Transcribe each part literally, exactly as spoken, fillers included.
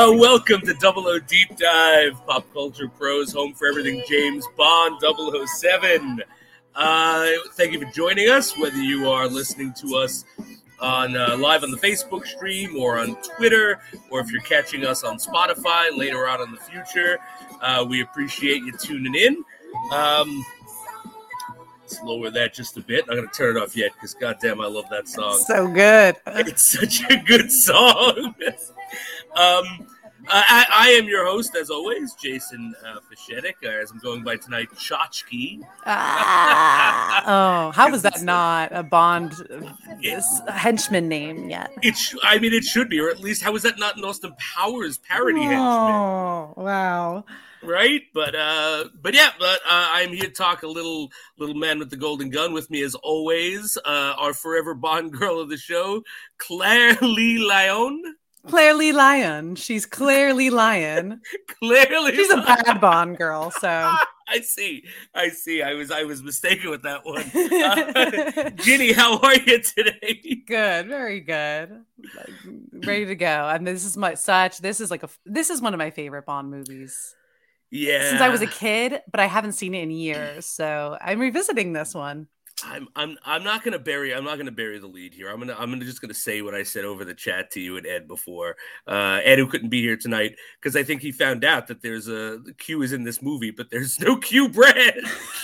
Uh, welcome to Double O Deep Dive, Pop Culture Pros, home for everything James Bond double oh seven. Uh, thank you for joining us, whether you are listening to us on uh, live on the Facebook stream or on Twitter, or if you're catching us on Spotify later on in the future. Uh, we appreciate you tuning in. Um, let's lower that just a bit. I'm not going to turn it off yet because, goddamn, I love that song. So good. It's such a good song. um, I, I am your host, as always, Jason uh, Fischetic, uh, as I'm going by tonight, Chachki. Ah, oh, how was that not a Bond it, henchman name yet? It sh- I mean, it should be, or at least, how is that not an Austin Powers parody oh, henchman? Oh, wow. Right? But, uh, but yeah, but uh, I'm here to talk a little little man with the golden gun. With me, as always, uh, our forever Bond girl of the show, Claire Lee Lyon. Claire Lee Lyon. She's Claire Lee Lyon. Clearly, she's a bad Bond girl. So I see. I see. I was I was mistaken with that one. Uh, Ginny, how are you today? Good, very good. Ready to go. And this is my such. This is like a. This is one of my favorite Bond movies. Yeah. Since I was a kid, but I haven't seen it in years, so I'm revisiting this one. I'm I'm I'm not gonna bury I'm not gonna bury the lead here. I'm gonna I'm gonna just gonna say what I said over the chat to you and Ed before. Uh, Ed, who couldn't be here tonight because I think he found out that there's a Q is in this movie, but there's no Q bread.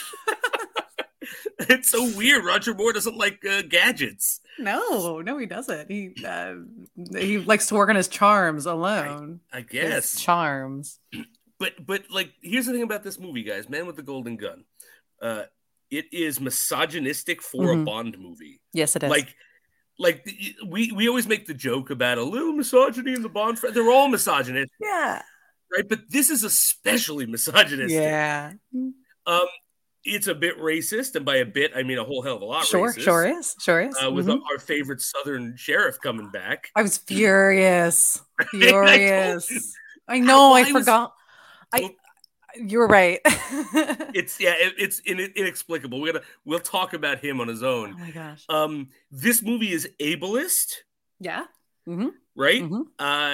It's so weird. Roger Moore doesn't like uh, gadgets. No, no, he doesn't. He uh, he likes to work on his charms alone. I, I guess his charms. But but like here's the thing about this movie, guys. Man with the Golden Gun. Uh, It is misogynistic for mm-hmm. a Bond movie. Yes, it is. Like, like we, we always make the joke about a little misogyny in the Bond. Fr- They're all misogynistic. Yeah. Right? But this is especially misogynistic. Yeah. Um, it's a bit racist. And by a bit, I mean a whole hell of a lot sure, racist. Sure is. Sure is. Uh, with mm-hmm. our favorite Southern sheriff coming back. I was furious. Furious. I, I know. I, I forgot. Was, I... You're right. it's yeah, it, it's in, inexplicable. We're gonna we'll talk about him on his own. Oh my gosh. Um, this movie is ableist. Yeah. Mm-hmm. Right. Mm-hmm. Uh,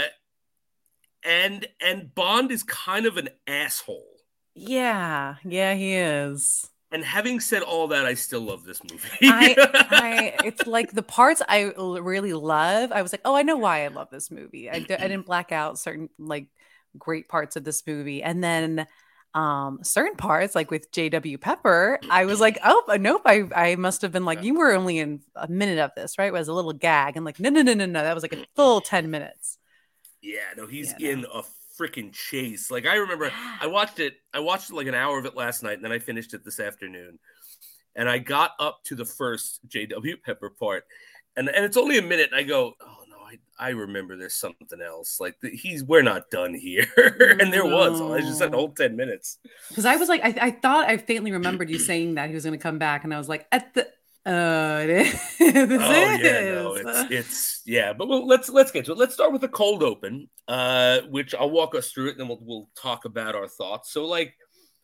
and and Bond is kind of an asshole. Yeah. Yeah, he is. And having said all that, I still love this movie. I, I, it's like the parts I really love. I was like, oh, I know why I love this movie. I, d- I didn't black out certain like great parts of this movie, and then. Um, certain parts, like with J W Pepper, I was like, oh, nope. I, I must have been like, you were only in a minute of this, right? It was a little gag. And like, no, no, no, no, no. That was like a full ten minutes. Yeah, no, he's yeah, in no. a freaking chase. Like I remember I watched it. I watched like an hour of it last night and then I finished it this afternoon. And I got up to the first J W Pepper part and, and it's only a minute. And I go, oh, I remember there's something else. Like the, he's, we're not done here, and there was. I just said the whole ten minutes. Because I was like, I, I thought I faintly remembered you saying that he was going to come back, and I was like, at the. Uh, it is. This oh is. yeah, no, it's it's yeah. But we'll, let's let's get to it. Let's start with the cold open, uh, which I'll walk us through it, and then we'll we'll talk about our thoughts. So like.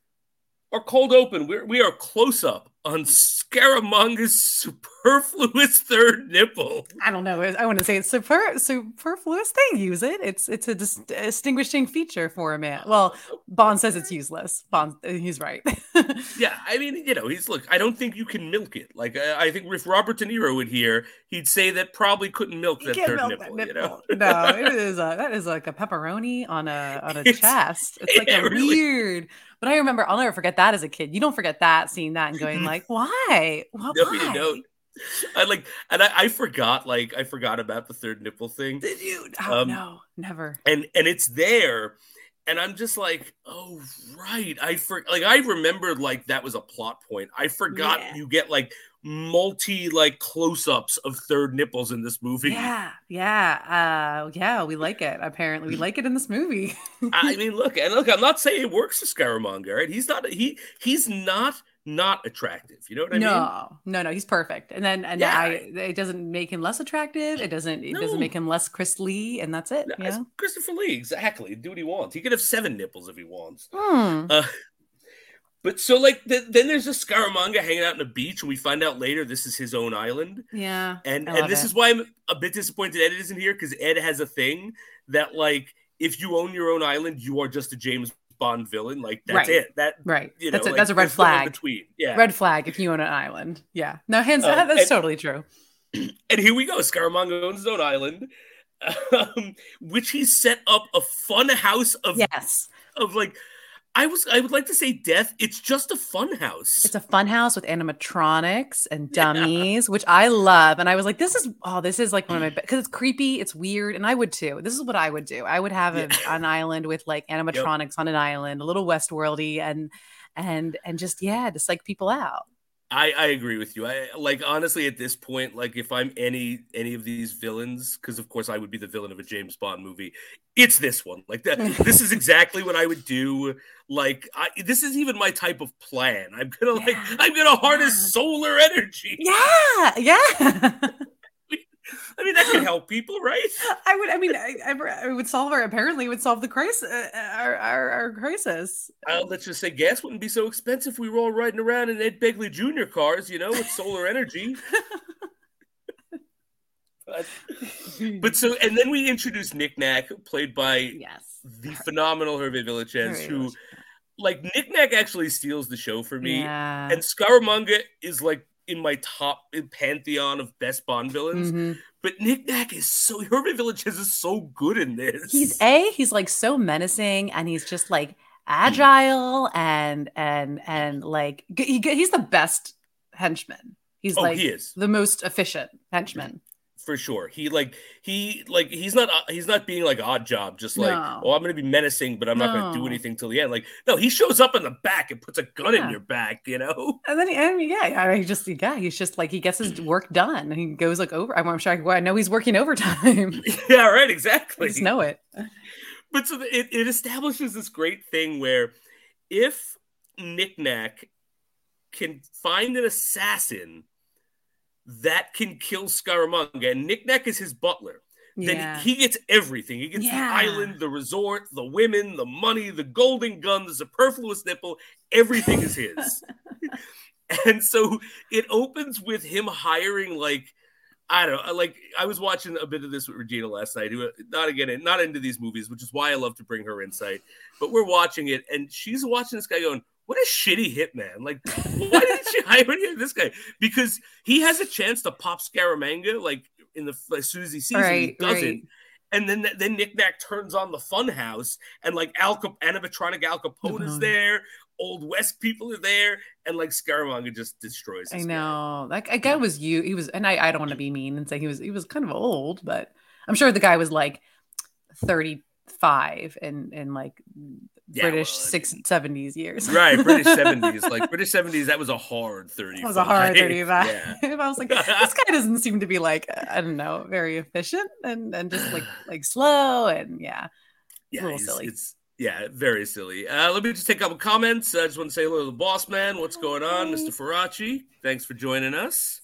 Our cold open, we're, we are close up on Scaramanga's superfluous third nipple. I don't know. I want to say it's super, superfluous. They use it. It's it's a dis- distinguishing feature for a man. Well, Bond says it's useless. Bond, he's right. Yeah, I mean, you know, he's look. I don't think you can milk it. Like uh, I think if Robert De Niro would hear, he'd say that probably couldn't milk that third milk nipple, that nipple. You know? No, it is a, that is like a pepperoni on a on a it's, It's chest. It's like a really, weird. But I remember, I'll never forget that as a kid. You don't forget that, seeing that and going like, why? Well, no, why? you don't. I like, and I, I forgot, like, I forgot about the third nipple thing. Did you? Oh, um, no, never. And and it's there, and I'm just like, oh right, I for like I remembered like that was a plot point. I forgot yeah. you get like multi like close-ups of third nipples in this movie. Yeah, yeah, uh, yeah. We like it. Apparently, we like it in this movie. I mean, look, and look. I'm not saying it works for Scaramanga, right? He's not. He he's not not attractive. You know what I no, mean? No, no, no. He's perfect. And then, and yeah. I, it doesn't make him less attractive. It doesn't. It no. doesn't make him less Chris Lee, and that's it. No, yeah? Christopher Lee, exactly. Do what he wants. He could have seven nipples if he wants. Hmm. Uh, But so, like, the, then there's a Scaramanga hanging out on the beach, and we find out later this is his own island. Yeah, and and this it. is why I'm a bit disappointed Ed isn't here, because Ed has a thing that, like, if you own your own island, you are just a James Bond villain. Like that's Right. it. That Right. you know, That's a, like, that's a red there's no in flag. between. Yeah. Red flag if you own an island. Yeah. No, hands. Um, that's and- totally true. And here we go. Scaramanga owns his own island, um, which he set up a fun house of Yes. of like. I was. I would like to say death. It's just a fun house. It's a fun house with animatronics and dummies, yeah. which I love. And I was like, this is, oh, this is like one of my, because it's creepy, it's weird. And I would too. This is what I would do. I would have a, yeah. an island with like animatronics yep. on an island, a little Westworldy and, and, and just, yeah, to psych people out. I, I agree with you. I like honestly at this point, like if I'm any any of these villains, because of course I would be the villain of a James Bond movie. It's this one. Like that. This is exactly what I would do. Like I, this is even my type of plan. I'm gonna like yeah. I'm gonna harness yeah. solar energy. Yeah, yeah. I mean, that could help people, right? I would. I mean, I, I, I would solve our. Apparently, would solve the crisis. Uh, our, our our crisis. Uh, let's just say gas wouldn't be so expensive if we were all riding around in Ed Begley Junior cars, you know, with solar energy. but, but so, and then we introduced Nick Nack, played by yes. the phenomenal Hervé Villechaize, who, like, Nick Nack actually steals the show for me, yeah. and Scaramanga is like in my top pantheon of best Bond villains. Mm-hmm. But Nick Nack is so Hervé Villechaize is so good in this. He's a he's like so menacing, and he's just like agile and and and like he, he's the best henchman. He's oh, like he is. the most efficient henchman. For sure. He like he like he's not he's not being like Odd Job, just like, no. oh, I'm gonna be menacing, but I'm no. not gonna do anything till the end. Like, no, he shows up in the back and puts a gun yeah. in your back, you know? And then he, I mean, yeah, he just yeah, he's just like he gets his work done and he goes like over. I'm sure I, I know he's working overtime. Yeah, right, exactly. I just know it. But so it, it establishes this great thing where if Nick Nack can find an assassin that can kill Scaramanga, and Nick Nack is his butler, then yeah. he gets everything. He gets yeah. the island, the resort, the women, the money, the golden gun, the superfluous nipple. Everything is his. And so it opens with him hiring, like, I don't know, like, I was watching a bit of this with Regina last night, who, not again, not into these movies, which is why I love to bring her insight, but we're watching it, and she's watching this guy going, what a shitty hitman. Like, why didn't she hire this guy? Because he has a chance to pop Scaramanga, like, in the as soon as he sees right, him, he doesn't. Right. And then then Nick Nack turns on the fun house, and, like, Al Cap- animatronic Al Capone mm-hmm. is there, Old West people are there, and, like, Scaramanga just destroys his I know. guy. That guy was you. He was, and I, I don't want to be mean and say he was, he was kind of old, but I'm sure the guy was, like, thirty-five and, and like, Yeah, British well, six seventies years. Right, British seventies. Like British seventies, that was a hard thirty. That was a hard thirty-five. Yeah. I was like, this guy doesn't seem to be like, I don't know, very efficient and, and just like like slow and yeah. Yeah, a little it's, silly. It's yeah, very silly. Uh, let me just take a couple comments. I just want to say hello to the boss man. What's going on, Mister Faraci? Thanks for joining us.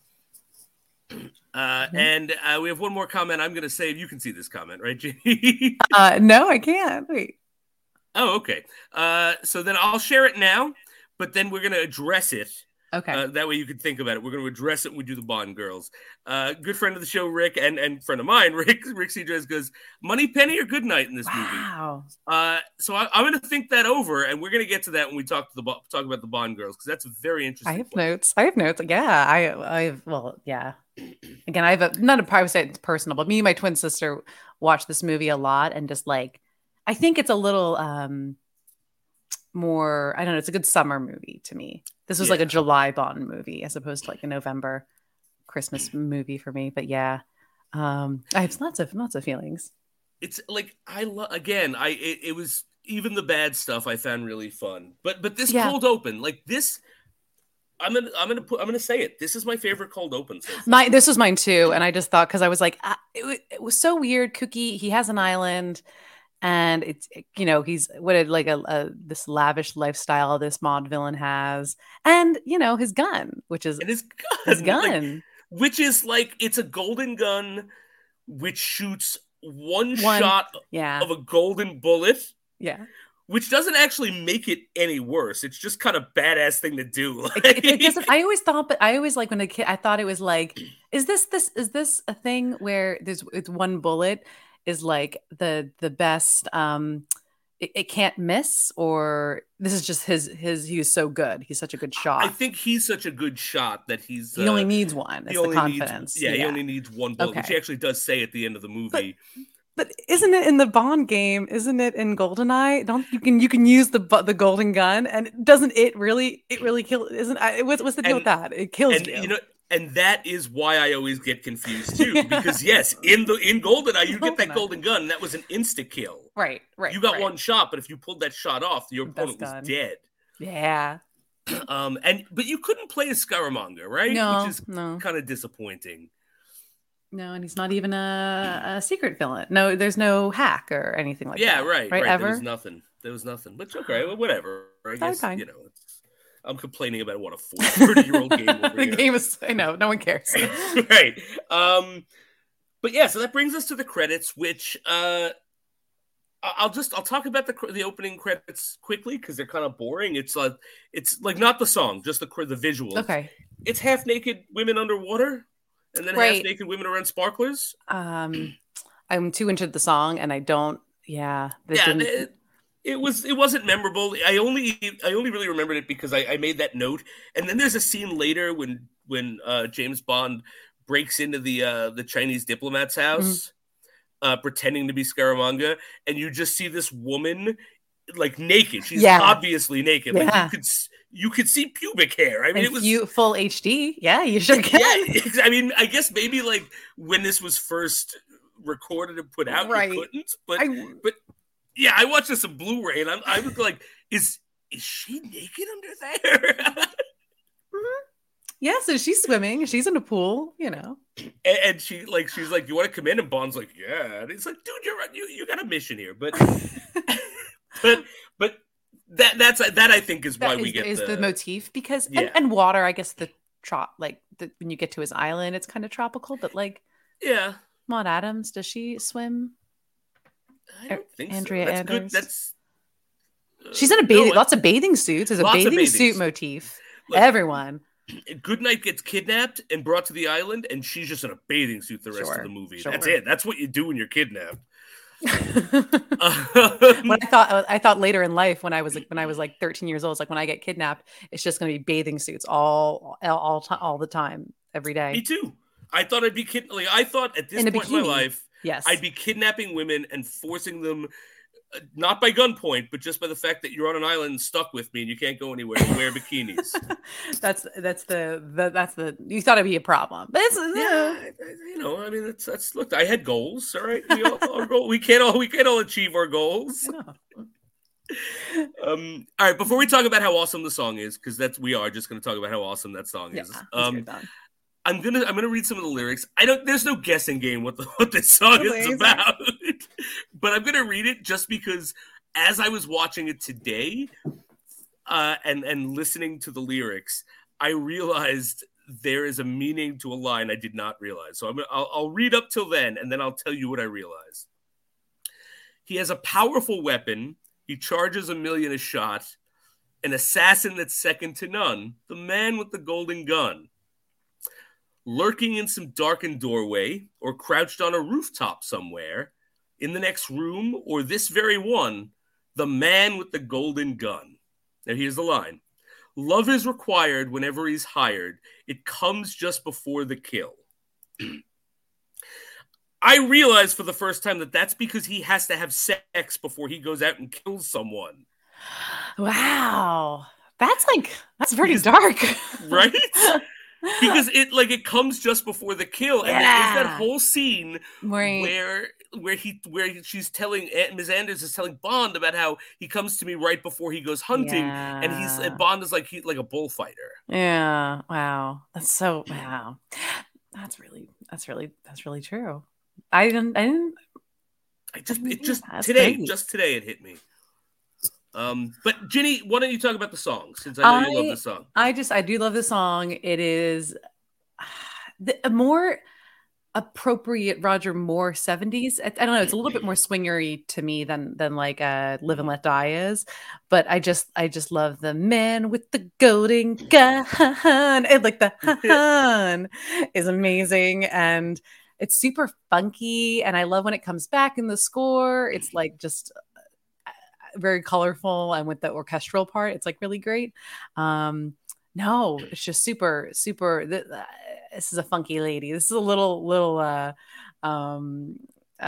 Uh, mm-hmm. And uh, we have one more comment. I'm going to say, you can see this comment, right, Jenny? uh, no, I can't. Wait. Oh, okay. Uh, so then I'll share it now, but then we're going to address it. Okay. Uh, that way you can think about it. We're going to address it when we do the Bond girls. Uh, good friend of the show, Rick, and, and friend of mine, Rick, Rick Cedrez goes, Money Penny or Good Night in this wow. movie? Wow. Uh, so I, I'm going to think that over, and we're going to get to that when we talk to the talk about the Bond girls, because that's a very interesting I have point. notes. I have notes. Yeah, I, I have, well, yeah. Again, I have a, not a private say it's personal, but me and my twin sister watch this movie a lot, and just like, I think it's a little um, more, I don't know, it's a good summer movie to me. This was yeah. like a July Bond movie as opposed to like a November Christmas movie for me. But yeah, um, I have lots of lots of feelings. It's like I love again. I it, it was even the bad stuff I found really fun. But but this yeah. cold open, like this, I'm gonna I'm gonna put I'm gonna say it. This is my favorite cold open. So my this was mine too, and I just thought because I was like, ah, it, it was so weird. Cookie, he has an island. And it's, you know, he's what a, like a, a this lavish lifestyle this mod villain has, and you know his gun, which is and his gun, his gun, like, which is like it's a golden gun, which shoots one, one shot yeah. of a golden bullet, yeah, which doesn't actually make it any worse. It's just kind of badass thing to do. Like, it, it doesn't. I always thought, but I always like when a kid, I thought it was like, is this this is this a thing where there's it's one bullet? is like the the best. Um, it, it can't miss, or this is just his his. He was so good. He's such a good I shot. think he's such a good shot that he's. He Uh, only needs one. he It's the only confidence. needs. Yeah, yeah. he only needs one bullet, Okay. which he actually does say at the end of the movie. But, but isn't it in the Bond game? Isn't it in GoldenEye? Don't you can you can use the bu- the golden gun, and doesn't it really it really kill? Isn't I, what's what's the deal And- with that? It kills and you. you know, and that is why I always get confused too. Because yes, in the in GoldenEye, you get that GoldenEye. golden gun. That was an insta kill. right, right. You got right. one shot, but if you pulled that shot off, your Best opponent was gun. dead. Yeah. Um, and but you couldn't play as Scaramanga, right? No, Which is no, kind of disappointing. no, and he's not even a, a secret villain. No, there's no hack or anything like yeah, that. right, right. right. Ever. There was nothing. There was nothing. But okay, well, whatever. I guess fine. you know. It's, I'm complaining about what a thirty-year-old game over the here. game is. I know. No one cares. Right. Um, but yeah, so that brings us to the credits, which uh, I- I'll just I'll talk about the cr- the opening credits quickly because they're kind of boring. It's like it's like not the song, just the cr- the visuals. Okay. It's half naked women underwater, and then half Right. naked women around sparklers. Um, I'm too into the song, and I don't. Yeah. that Yeah, didn't- it, it was it wasn't memorable. I only I only really remembered it because I, I made that note. And then there's a scene later when when uh, James Bond breaks into the uh, the Chinese diplomat's house, uh, pretending to be Scaramanga, and you just see this woman like naked. She's Yeah. obviously naked. Like Yeah. you could s- you could see pubic hair. I mean, and it was you, full H D. Yeah, you sure can. yeah. I mean, I guess maybe like when this was first recorded and put out, Right. you couldn't. But I, yeah, I watched this on Blu-ray, and I'm, I was like, "Is is she naked under there?" yeah, so she's swimming. She's in a pool. You know. and, and she like, she's like, "You want to come in?" And Bond's like, "Yeah." And it's like, "Dude, you're you you got a mission here." But but but that that's that I think is why That we is, get is the, the motif because Yeah. and, and water. I guess the trop like the, when you get to his island, it's kind of tropical. But like yeah. Maud Adams, does she swim? I don't think Andrea so. That's good. Anders? That's uh, She's in a bathing. no, lots of bathing suits. There's a Lots of bathing, bathing suit suits. motif. Look, Everyone. Goodnight gets kidnapped and brought to the island, and she's just in a bathing suit the rest Sure, of the movie. sure. That's it. That's what you do when you're kidnapped. when Um, I thought I thought later in life when I was like when I was like thirteen years old, it's like when I get kidnapped, it's just going to be bathing suits all all all, ti- all the time, every day. Me too. I thought I'd be kid. Like I thought at this In a point in my bikini. life, Yes. I'd be kidnapping women and forcing them, uh, not by gunpoint, but just by the fact that you're on an island stuck with me and you can't go anywhere and wear bikinis. that's that's the, the that's the you thought it'd be a problem, but it's yeah, I- I- you know, I mean, that's that's look. I had goals. All right, we all, our goal, we can't all we can't all achieve our goals. I know. Um, all right, before we talk about how awesome the song is, because that's we are just going to talk about how awesome that song Yeah, is. let's Um, get it done. I'm gonna I'm gonna read some of the lyrics. I don't. There's no guessing game what the what this song Amazing. is about, but I'm gonna read it just because as I was watching it today, uh, and and listening to the lyrics, I realized there is a meaning to a line I did not realize. So I'm gonna, I'll, I'll read up till then, and then I'll tell you what I realized. He has a powerful weapon. He charges a million a shot. An assassin that's second to none. The man with the golden gun. Lurking in some darkened doorway or crouched on a rooftop somewhere, in the next room or this very one, the man with the golden gun. Now here's the line. Love is required whenever he's hired. It comes just before the kill. I realized for the first time that that's because he has to have sex before he goes out and kills someone. Wow, that's like that's pretty Because- dark, Right? Because it like it comes just before the kill, and there's that Yeah. whole scene Right. where where he where she's telling Miz Anders is telling Bond about how he comes to me right before he goes hunting, and he's Yeah. and Bond is like he like a bullfighter. Yeah. Wow. That's so wow. That's really that's really that's really true. I didn't I didn't I just it Yeah, just that's today great. just today it hit me. Um, but Ginny, why don't you talk about the song since I know you I- love the song? I just I do love the song. It is the, a more appropriate Roger Moore seventies. I, I don't know, it's a little bit more swingery to me than than like uh Live and Let Die is, but I just I just love the man with the golden gun. And like the hun is amazing, and it's super funky, and I love when it comes back in the score. It's like just very colorful, and with the orchestral part, it's like really great. Um, no, it's just super, super. Th- uh, this is a funky lady. This is a little, little. Uh, um, uh,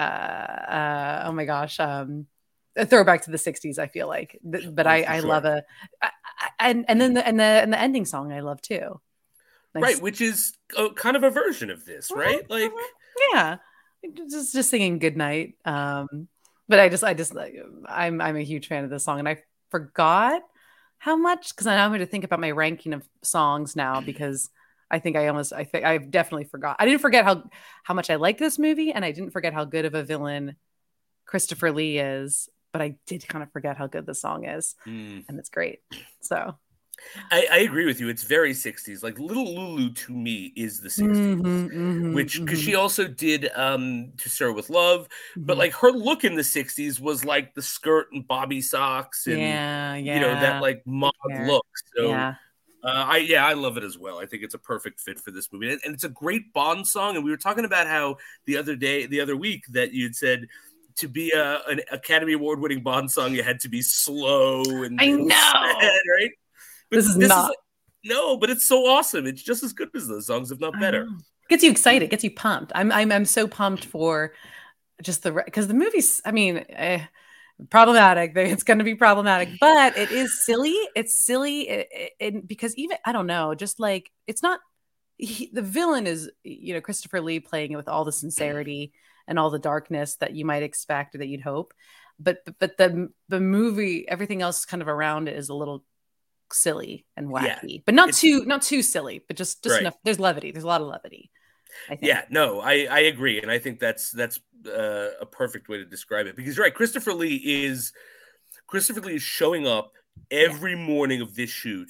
uh, oh my gosh. Um, a throwback to the sixties. I feel like, but Oh, I, for I sure. love a, I, I, and and then the and the and the ending song I love too. Nice. Right, which is a, kind of a version of this, right? Mhm, Like, mhm. Yeah, just just singing "Goodnight." Um, but I just, I just, like, I'm I'm a huge fan of this song, and I forgot how much because I'm going to think about my ranking of songs now because I think I almost, I think I've definitely forgot. I didn't forget how how much I like this movie, and I didn't forget how good of a villain Christopher Lee is, but I did kind of forget how good the song is, mm. and it's great. So. I, I agree with you. It's very sixties. Like Little Lulu to me is the sixties, Mm-hmm, mm-hmm, which because mm-hmm. she also did um To Sir with Love, Mm-hmm. but like her look in the sixties was like the skirt and bobby socks and Yeah, yeah. you know that like mod look. So Yeah. uh, I yeah I love it as well. I think it's a perfect fit for this movie, and, and it's a great Bond song. And we were talking about how the other day, the other week, that you'd said to be a, an Academy Award winning Bond song, you had to be slow and, I and sad, know. right? But This is this is not. like, no, but it's so awesome. It's just as good as those songs, if not I better. know. Gets you excited, gets you pumped. I'm I'm I'm so pumped for just the because the movie's, I mean, eh, problematic. It's going to be problematic, but it is silly. It's silly it, it, it- because even I don't know, just like it's not he, the villain is, you know, Christopher Lee playing it with all the sincerity and all the darkness that you might expect or that you'd hope. But but the the movie, everything else kind of around it is a little silly and Yeah, wacky, but not it's too not too silly, but just just right. enough. There's levity. There's a lot of levity, I think. Yeah, no, I I agree, and I think that's that's uh, a perfect way to describe it because you're right. Christopher Lee is Christopher Lee is showing up Yeah. every morning of this shoot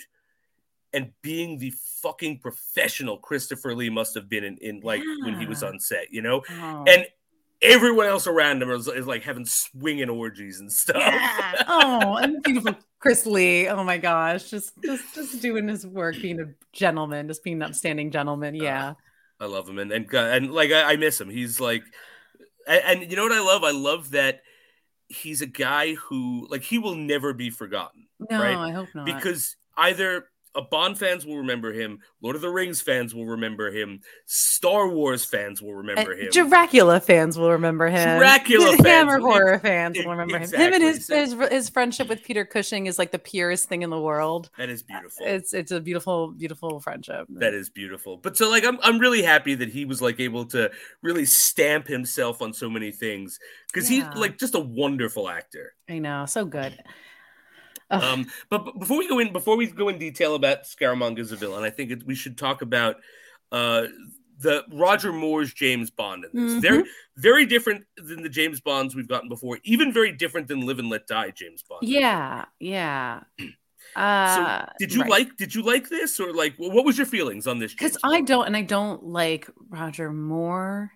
and being the fucking professional Christopher Lee must have been in, in like when he was Yeah. on set, you know, Oh. and everyone else around him is, is like having swinging orgies and stuff. Yeah. Oh, and beautiful Chris Lee. Oh my gosh. Just just just doing his work, being a gentleman, just being an upstanding gentleman. Uh, Yeah. I love him, and and and like I, I miss him. He's like, and, and you know what I love? I love that he's a guy who like he will never be forgotten, No, right? I hope not. Because either a Bond fans will remember him, Lord of the Rings fans will remember him, Star Wars fans will remember And him, Dracula fans will remember him. Dracula fans, Hammer will, horror fans it, will remember him. exactly. Him and his, so, his his friendship with Peter Cushing is like the purest thing in the world. that is beautiful. It's it's a beautiful beautiful friendship. That is beautiful. But so like I'm I'm really happy that he was like able to really stamp himself on so many things because Yeah. he's like just a wonderful actor. I know, so good. Ugh. Um, but, but before we go in, before we go in detail about Scaramanga as a villain, I think it, we should talk about uh, the Roger Moore's James Bond in this. Mm-hmm. Very, very different than the James Bonds we've gotten before. Even very different than Live and Let Die James Bond. Yeah, yeah. Uh, so did you right. like? Did you like this, or like what was your feelings on this? Because I don't, and I don't like Roger Moore.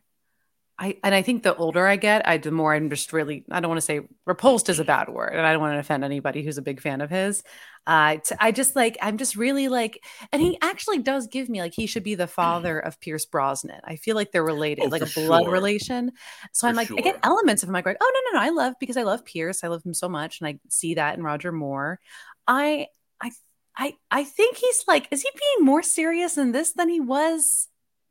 I and I think the older I get, I the more I'm just really, I don't want to say repulsed is a bad word, and I don't want to offend anybody who's a big fan of his. Uh, t- I just like, I'm just really like, and he actually does give me like he should be the father of Pierce Brosnan. I feel like they're related, oh, like a blood sure. relation. So for I'm like, sure. I get elements of him. Like, oh no, no, no, I love because I love Pierce. I love him so much, and I see that in Roger Moore. I, I, I, I think he's like, is he being more serious in this than he was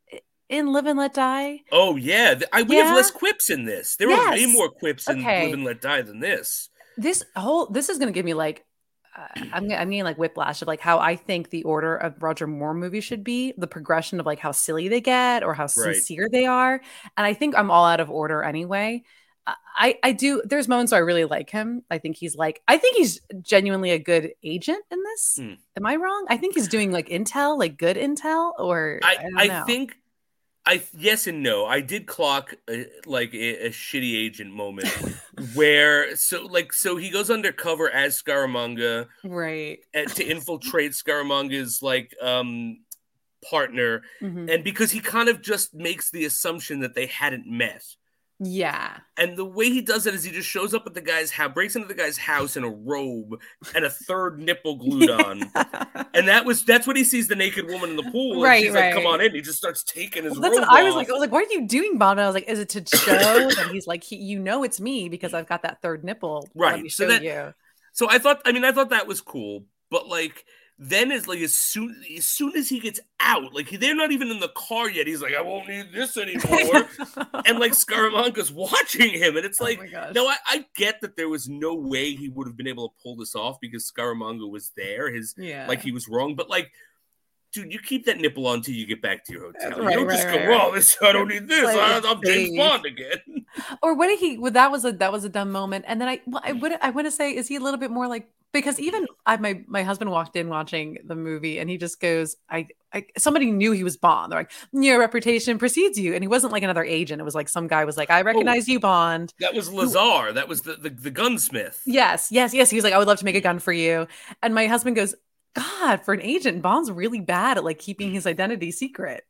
in Live and Let Die? Oh yeah, I, we yeah? have less quips in this. There yes. are way more quips in okay. Live and Let Die than this. This whole this is going to give me like uh, I'm I'm getting like whiplash of like how I think the order of Roger Moore movies should be, the progression of like how silly they get or how sincere right. they are, and I think I'm all out of order anyway. I I do. There's moments where I really like him. I think he's like I think he's genuinely a good agent in this. Mm. Am I wrong? I think he's doing like intel, like good intel, or I I, don't I know. think. I yes and no. I did clock a, like a, a shitty agent moment where so like so he goes undercover as Scaramanga, right, at, to infiltrate Scaramanga's like um partner, mm-hmm. and because he kind of just makes the assumption that they hadn't met, Yeah. And the way he does it is he just shows up at the guy's house, breaks into the guy's house in a robe and a third nipple glued on. And that was that's when he sees the naked woman in the pool. And Right, she's right. like, come on in. He just starts taking his Well, that's robe what I was off. like. I was like, what are you doing, Bond? And I was like, is it to show that he's like, he, you know, it's me because I've got that third nipple. Right. Let me So show that- you. So I thought, I mean, I thought that was cool, but like, then it's like as soon as soon as he gets out, like they're not even in the car yet. He's like, I won't need this anymore. And like Scaramanga's watching him, and it's like, oh my gosh. no, I, I get that there was no way he would have been able to pull this off because Scaramanga was there. His yeah. like he was wrong, but like, dude, you keep that nipple on until you get back to your hotel. Right, you don't right, just right, go, right. well, this I don't need this. Like, I, I'm James safe. Bond again. Or what did he? Well, that was a that was a dumb moment. And then I, well, I would I want to say, is he a little bit more like, because even I my my husband walked in watching the movie and he just goes, I, I somebody knew he was Bond. They're like, your reputation precedes you, and he wasn't like another agent. It was like some guy was like, I recognize oh, you, Bond. That was Lazar. That was the, the the gunsmith. Yes, yes, yes. He was like, I would love to make a gun for you. And my husband goes, God, for an agent, Bond's really bad at like keeping his identity secret.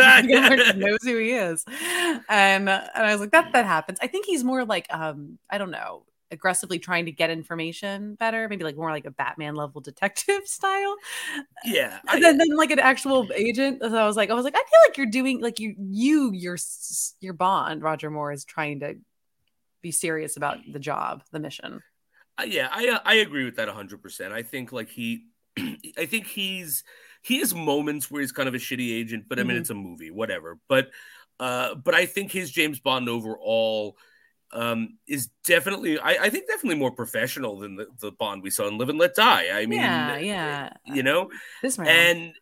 He knows who he is, and uh, and I was like, that that happens. I think he's more like, um, I don't know, aggressively trying to get information better, maybe like more like a Batman level detective style. Yeah, I, and then, then like an actual agent. So I was like, I was like, I feel like you're doing like you you your your Bond, Roger Moore, is trying to be serious about the job, the mission. Uh, yeah, I I agree with that one hundred percent. I think like he. I think he's he has moments where he's kind of a shitty agent, but I mean mm-hmm. it's a movie, whatever. But uh, but I think his James Bond overall um, is definitely I, I think definitely more professional than the, the Bond we saw in Live and Let Die. I mean, yeah, yeah, you know, this round. and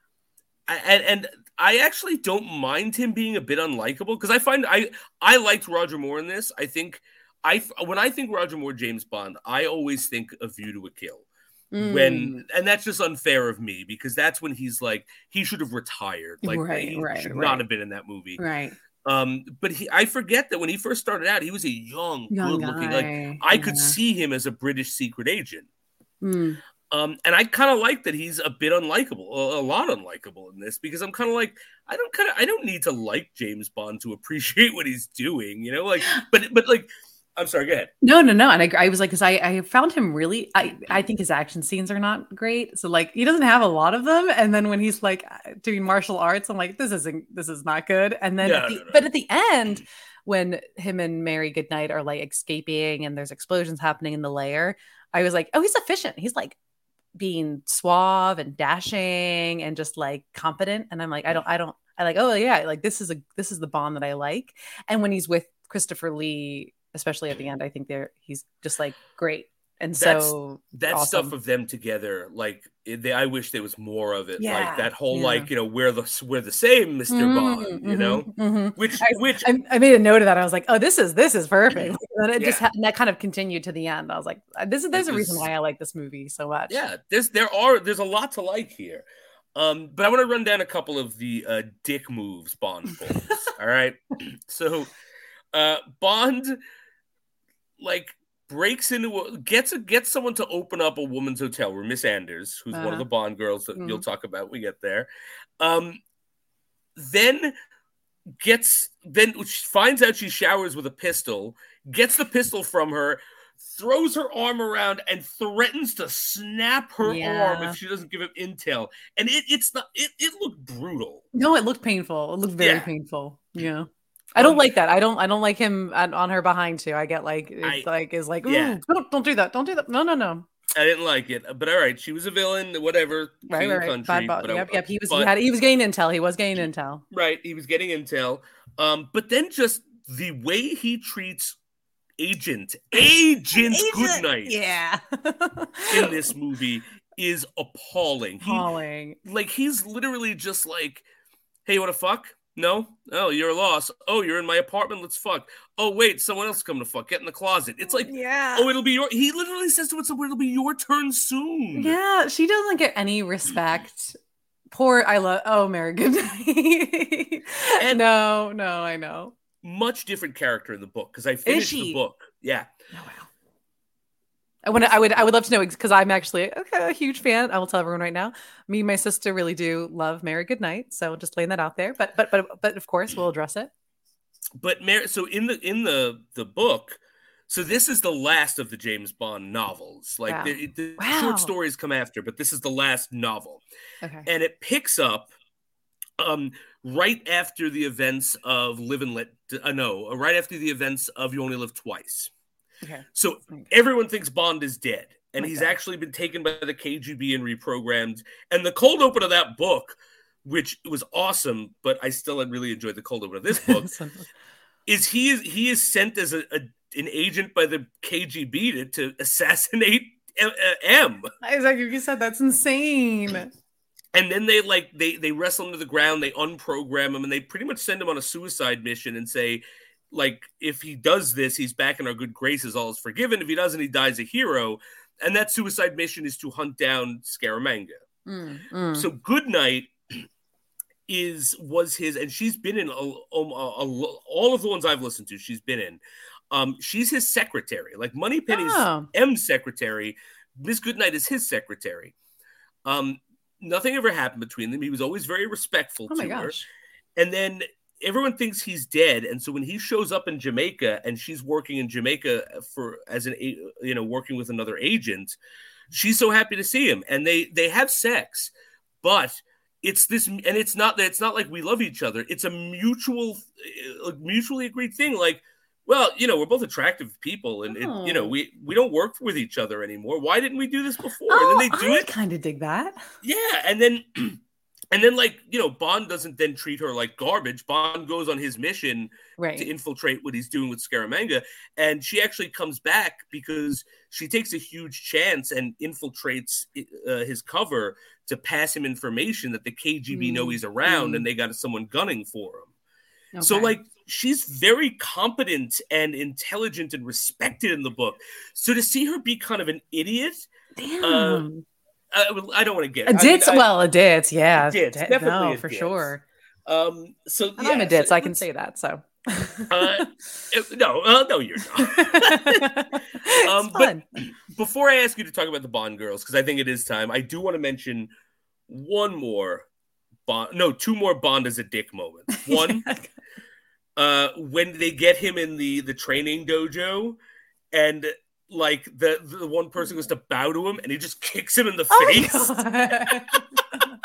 and and I actually don't mind him being a bit unlikable because I find I I liked Roger Moore in this. I think I when I think Roger Moore James Bond, I always think A View to a Kill. Mm. When and that's just unfair of me because that's when he's like he should have retired, like right, he right, should right. not have been in that movie, right? Um, but he, I forget that when he first started out, he was a young, young good-looking. Guy. Like I yeah. could see him as a British secret agent, mm. um, and I kind of like that he's a bit unlikable, a, a lot unlikable in this because I'm kind of like I don't kind of I don't need to like James Bond to appreciate what he's doing, you know, like but but like. I'm sorry, go ahead. No, no, no. And I, I was like, because I, I found him really, I, I think his action scenes are not great. So like, he doesn't have a lot of them. And then when he's like doing martial arts, I'm like, this isn't, this is not good. And then, no, at the, no, no. but at the end, when him and Mary Goodnight are like escaping and there's explosions happening in the lair, I was like, oh, he's efficient. He's like being suave and dashing and just like competent. And I'm like, I don't, I don't, I like, oh yeah, like this is a, this is the Bond that I like. And when he's with Christopher Lee, especially at the end, I think they're he's just like great, and that's, so that awesome. stuff of them together, like they, I wish there was more of it, yeah, like that whole yeah. like you know we're the we're the same, Mister Mm-hmm, Bond, mm-hmm, you know, mm-hmm. which I, which I, I made a note of that. I was like, oh, this is this is perfect, and it yeah. just ha- that kind of continued to the end. I was like, this is there's it a reason was, why I like this movie so much. Yeah, there's there are there's a lot to like here. Um, but I want to run down a couple of the uh, dick moves Bond pulls. All right, so uh, Bond. Like breaks into a, gets a, gets someone to open up a woman's hotel room, Miss Anders, who's uh-huh. one of the Bond girls that mm. you'll talk about when we get there. Um, then gets then finds out she showers with a pistol, gets the pistol from her, throws her arm around, and threatens to snap her yeah. arm if she doesn't give him intel. And it it's not it it looked brutal. No, it looked painful. It looked very yeah. painful. Yeah. I don't um, like that. I don't. I don't like him on, on her behind too. I get like it's I, like is like ooh, yeah. don't don't do that. Don't do that. No, no, no. I didn't like it, but all right, she was a villain. Whatever. Right, right, right. Country, Bad, but yep, I, yep. He was. But, he had. He was getting intel. He was getting intel. Right. He was getting intel. Um, but then just the way he treats Agent Agent, Agent Goodnight, yeah, in this movie is appalling. Appalling. He, like he's literally just like, hey, you want to fuck? No? Oh, you're a loss. Oh, you're in my apartment. Let's fuck. Oh, wait, someone else coming to fuck. Get in the closet. It's like, yeah. Oh, it'll be your. He literally says to it, it'll be your turn soon. Yeah, she doesn't get any respect. Poor, I love. Oh, Mary Goodnight. And no, no, I know. Much different character in the book because I finished the book. Yeah. Oh, wow. I would, I would, I would love to know because I'm actually okay, a huge fan. I will tell everyone right now. Me and my sister really do love Mary Goodnight, so just laying that out there. But, but, but, but of course, we'll address it. but Mar- so in the in the the book, so this is the last of the James Bond novels. Like Wow. the, the Wow. short stories come after, but this is the last novel, Okay. and it picks up um, right after the events of Live and Let. Uh, no, right after the events of You Only Live Twice. Okay. So Okay. everyone thinks Bond is dead, and Oh he's gosh. actually been taken by the K G B and reprogrammed. And the cold open of that book, which was awesome, but I still really enjoyed the cold open of this book, is he is he is sent as a, a an agent by the K G B to, to assassinate M. Exactly, you said that's insane. And then they like they they wrestle him to the ground, they unprogram him, and they pretty much send him on a suicide mission and say, like, if he does this, he's back in our good graces, all is forgiven. If he doesn't, he dies a hero. And that suicide mission is to hunt down Scaramanga. Mm, mm. So Goodnight is was his, and she's been in a, a, a, all of the ones I've listened to. She's been in. Um, she's his secretary, like Moneypenny's Oh. M's secretary. Miss Goodnight is his secretary. Um, nothing ever happened between them. He was always very respectful Oh my to her. gosh. And then everyone thinks he's dead, and so when he shows up in Jamaica and she's working in Jamaica for as an you know working with another agent, she's so happy to see him, and they they have sex, but it's this, and it's not that it's not like we love each other. It's a mutual, mutually agreed thing. Like, well, you know, we're both attractive people, and Oh. it, you know, we we don't work with each other anymore. Why didn't we do this before? Oh, and then they do I it. kind of dig that. Yeah, and then. And then, like, you know, Bond doesn't then treat her like garbage. Bond goes on his mission Right. to infiltrate what he's doing with Scaramanga. And she actually comes back because she takes a huge chance and infiltrates uh, his cover to pass him information that the K G B Mm. know he's around Mm. and they got someone gunning for him. Okay. So, like, she's very competent and intelligent and respected in the book. So to see her be kind of an idiot... Damn. Uh, I, I don't want to get a ditz. I mean, I, well, a ditz, yeah, a ditz, D- definitely no, a for ditz. sure. Um, so And yeah, I'm a ditz. so I can say that. So, uh, it, no, uh, no, you're not. it's um, fun. But before I ask you to talk about the Bond girls, because I think it is time, I do want to mention one more Bond. No, two more Bond as a dick moments. One, uh, when they get him in the the training dojo, and. Like the the one person goes to bow to him and he just kicks him in the face. Oh,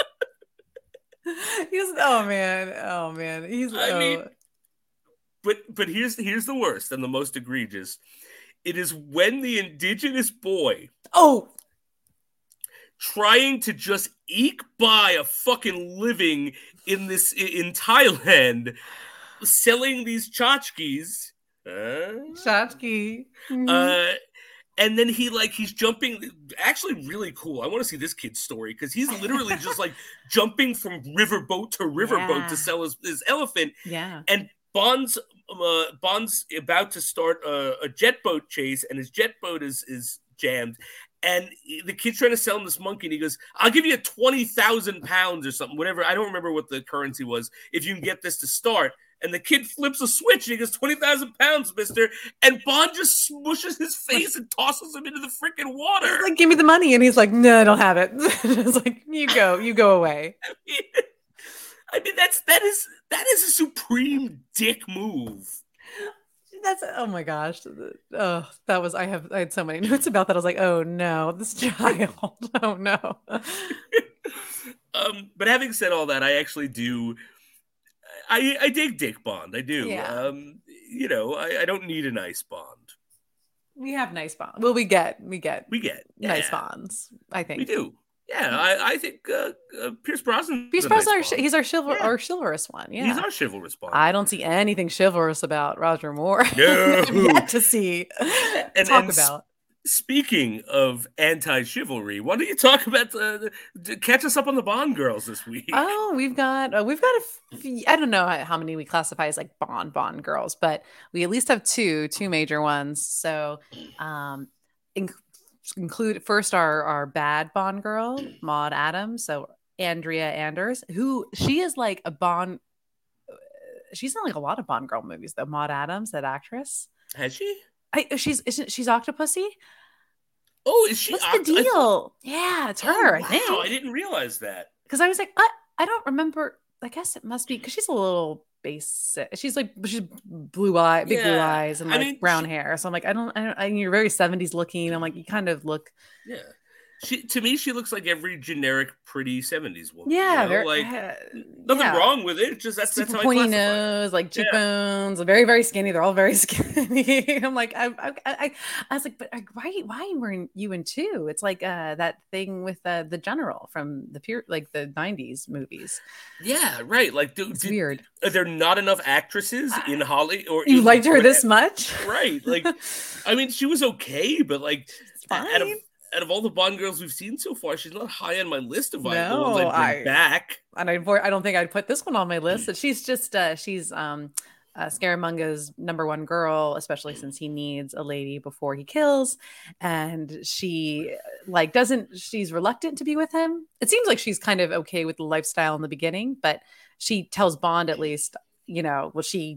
he's oh man, oh man, he's. I oh. mean, but but here's here's the worst and the most egregious. It is when the indigenous boy oh trying to just eke by a fucking living in this in Thailand, selling these tchotchkes. Uh, Shotki. Mm-hmm. uh, and then he like he's jumping, actually really cool. I want to see this kid's story because he's literally just like jumping from riverboat to riverboat Yeah. to sell his, his elephant. Yeah. And Bond's uh, Bond's about to start a, a jet boat chase, and his jet boat is is jammed. And the kid's trying to sell him this monkey, and he goes, "I'll give you twenty thousand pounds or something, whatever. I don't remember what the currency was. If you can get this to start." And the kid flips a switch, and he goes, twenty thousand pounds, mister. And Bond just smushes his face and tosses him into the freaking water. He's like, give me the money. And he's like, no, I don't have it. It's like, you go, you go away. I mean, I mean, that's, that is, that is a supreme dick move. That's, oh my gosh. Oh, that was, I have, I had so many notes about that. I was like, oh no, this child. Oh no. um, but having said all that, I actually do, I, I dig Dick Bond. I do. Yeah. Um, you know, I, I don't need a nice Bond. We have nice bonds. Well, we get, we get, We get nice yeah, bonds. I think We do. Yeah, I, I think uh, uh, Pierce Brosnan. Pierce Brosnan, nice he's our chivalrous, yeah. our chivalrous one. Yeah, he's our chivalrous Bond. I don't see anything chivalrous about Roger Moore. No. Yet to see. And, Talk and about. Speaking of anti-chivalry, why don't you talk about the, the catch us up on the Bond girls this week? Oh, we've got uh, we've got a few, I don't know how many we classify as like Bond Bond girls, but we at least have two two major ones. So, um, in, include first our our bad Bond girl, Maud Adams. So Andrea Anders, who she is like a Bond. She's in like a lot of Bond girl movies though. Maud Adams, that actress. Has she? I, she's isn't she's Octopussy? Oh, is she? What's Oct- the I deal? thought- Yeah, it's Oh, her. I wow, think. I didn't realize that. Because I was like, I, I don't remember. I guess it must be because she's a little basic. She's like she's blue eye, big blue Yeah, eyes, and I like mean, brown she- hair. So I'm like, I don't, I don't. I, you're very seventies looking. I'm like, you kind of look. yeah. She to me, she looks like every generic pretty seventies woman. You Yeah, know, very. like Uh, n- nothing yeah, wrong with it. Just that's that's super how I pointy classify it. nose, like Yeah. cheekbones, very very skinny. They're all very skinny. I'm like, I, I, I, I was like, but like, why, why were you in two? It's like uh, that thing with uh, the general from the pure like the nineties movies. Yeah, right. Like, dude, It's did, weird. are there not enough actresses in Holly or You in liked her what- this much, right? Like, I mean, she was okay, but like, It's out of fine. out of all the Bond girls we've seen so far, she's not high on my list of I- the No, ones I'd bring I- back. And I, I don't think I'd put this one on my list. But she's just uh, she's um, uh, Scaramanga's number one girl, especially since he needs a lady before he kills. And she like doesn't she's reluctant to be with him. It seems like she's kind of okay with the lifestyle in the beginning, but she tells Bond at least, you know, well, she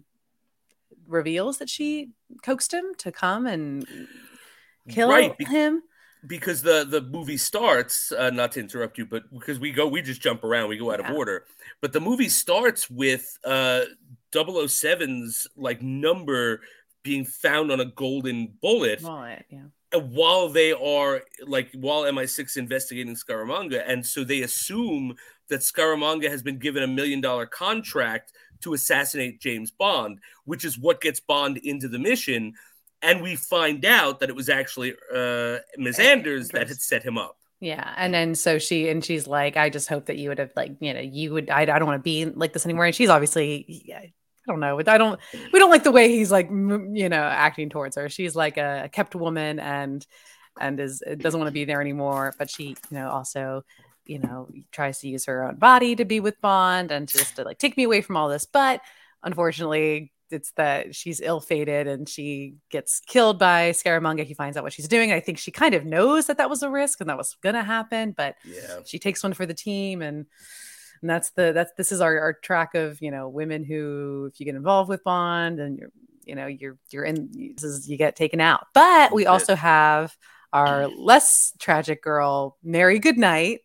reveals that she coaxed him to come and kill Right, be- him. Because the the movie starts, uh, not to interrupt you, but because we go, we just jump around, we go out Yeah. of order. But the movie starts with uh, double oh seven's like number being found on a golden bullet. Bullet, yeah. While they are like while M I six investigating Scaramanga, and so they assume that Scaramanga has been given a million dollar contract to assassinate James Bond, which is what gets Bond into the mission. And we find out that it was actually uh, Miz Anders that had set him up. Yeah, and then so she and she's like, I just hope that you would have like, you know, you would. I, I don't want to be like this anymore. And she's obviously, yeah, I don't know, I don't. We don't like the way he's like, you know, acting towards her. She's like a, a kept woman and and is doesn't want to be there anymore. But she, you know, also, you know, tries to use her own body to be with Bond and just to like take me away from all this. But unfortunately, it's that she's ill-fated and she gets killed by Scaramanga. He finds out what she's doing. I think she kind of knows that that was a risk and that was going to happen, but yeah. she takes one for the team. And, and that's the, that's, this is our, our track of, you know, women who, if you get involved with Bond and you're, you know, you're, you're in, this is, you get taken out. But we also have our less tragic girl, Mary Goodnight.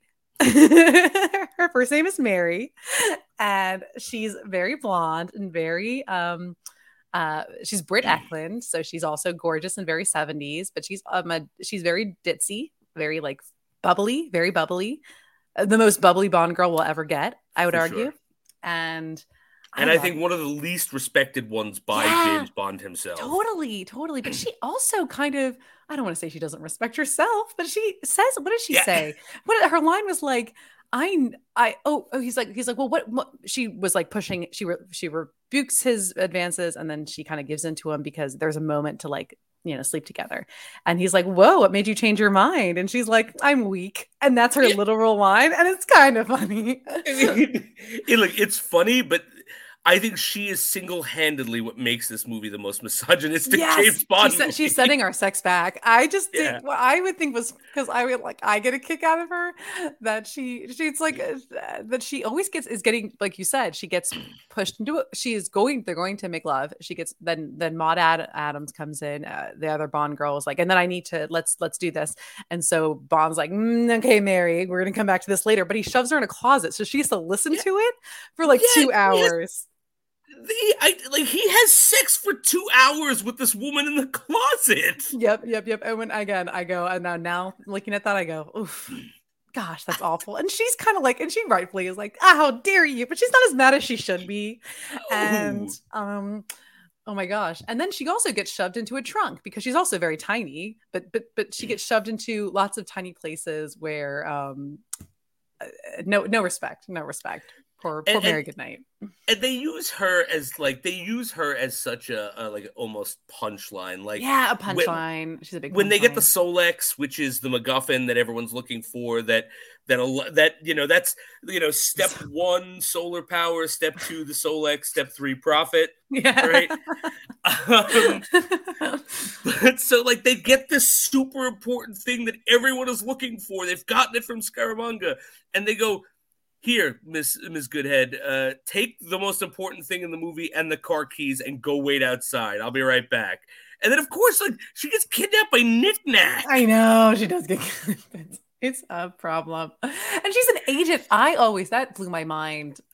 Her first name is Mary, and she's very blonde and very um uh she's Britt Eklund, so she's also gorgeous and very seventies, but she's um a, she's very ditzy, very like bubbly, very bubbly, uh, the most bubbly Bond girl we'll ever get, I would For argue. sure. And And I, I love- think one of the least respected ones by Yeah. James Bond himself. Totally, totally. But she also kind of, I don't want to say she doesn't respect herself, but she says, what does she Yeah. say? What her line was like, I, I, oh, oh, he's like, he's like, well, what, what she was like pushing, she, re, she rebukes his advances and then she kind of gives into him because there's a moment to like, you know, sleep together. And he's like, whoa, what made you change your mind? And she's like, I'm weak. And that's her Yeah. literal line. And it's kind of funny. I mean, it, like, it's funny, but I think she is single-handedly what makes this movie the most misogynistic James Bond she's, movie. she's setting our sex back. I just Yeah. did what I would think was because I would like I get a kick out of her that she she's like uh, that she always gets is getting like you said she gets pushed into it. She is going they're going to make love. She gets then then Maud Ad- Adams comes in. Uh, the other Bond girl is like, and then I need to let's let's do this. And so Bond's like, mm, okay, Mary, we're gonna come back to this later. But he shoves her in a closet, so she has to listen Yeah. to it for like Yeah, two he has- hours. The, I, like he has sex for two hours with this woman in the closet. Yep, yep, yep. And when again I go, and now now looking at that, I go, oof, gosh, that's awful. And she's kind of like, and she rightfully is like, ah, how dare you? But she's not as mad as she should be. And um, oh my gosh. And then she also gets shoved into a trunk because she's also very tiny, but but but she gets shoved into lots of tiny places where um uh, no no respect, no respect. Poor, poor And- Mary and- Goodnight. And they use her as like they use her as such a, a like almost punchline. Like Yeah, a when- punchline. She's a big when they get the punchline. Solex, which is the MacGuffin that everyone's looking for, that that a lo- that you know that's you know step one solar power, step two the Solex, step three profit. Yeah. right? Um, but so like they get this super important thing that everyone is looking for. They've gotten it from Scaramanga, and they go, "Here, Miss Miss Goodhead, uh, take the most important thing in the movie and the car keys and go wait outside. I'll be right back." And then, of course, like she gets kidnapped by Knick Knack. I know she does get it's, it's a problem. And she's an agent. I always that blew my mind.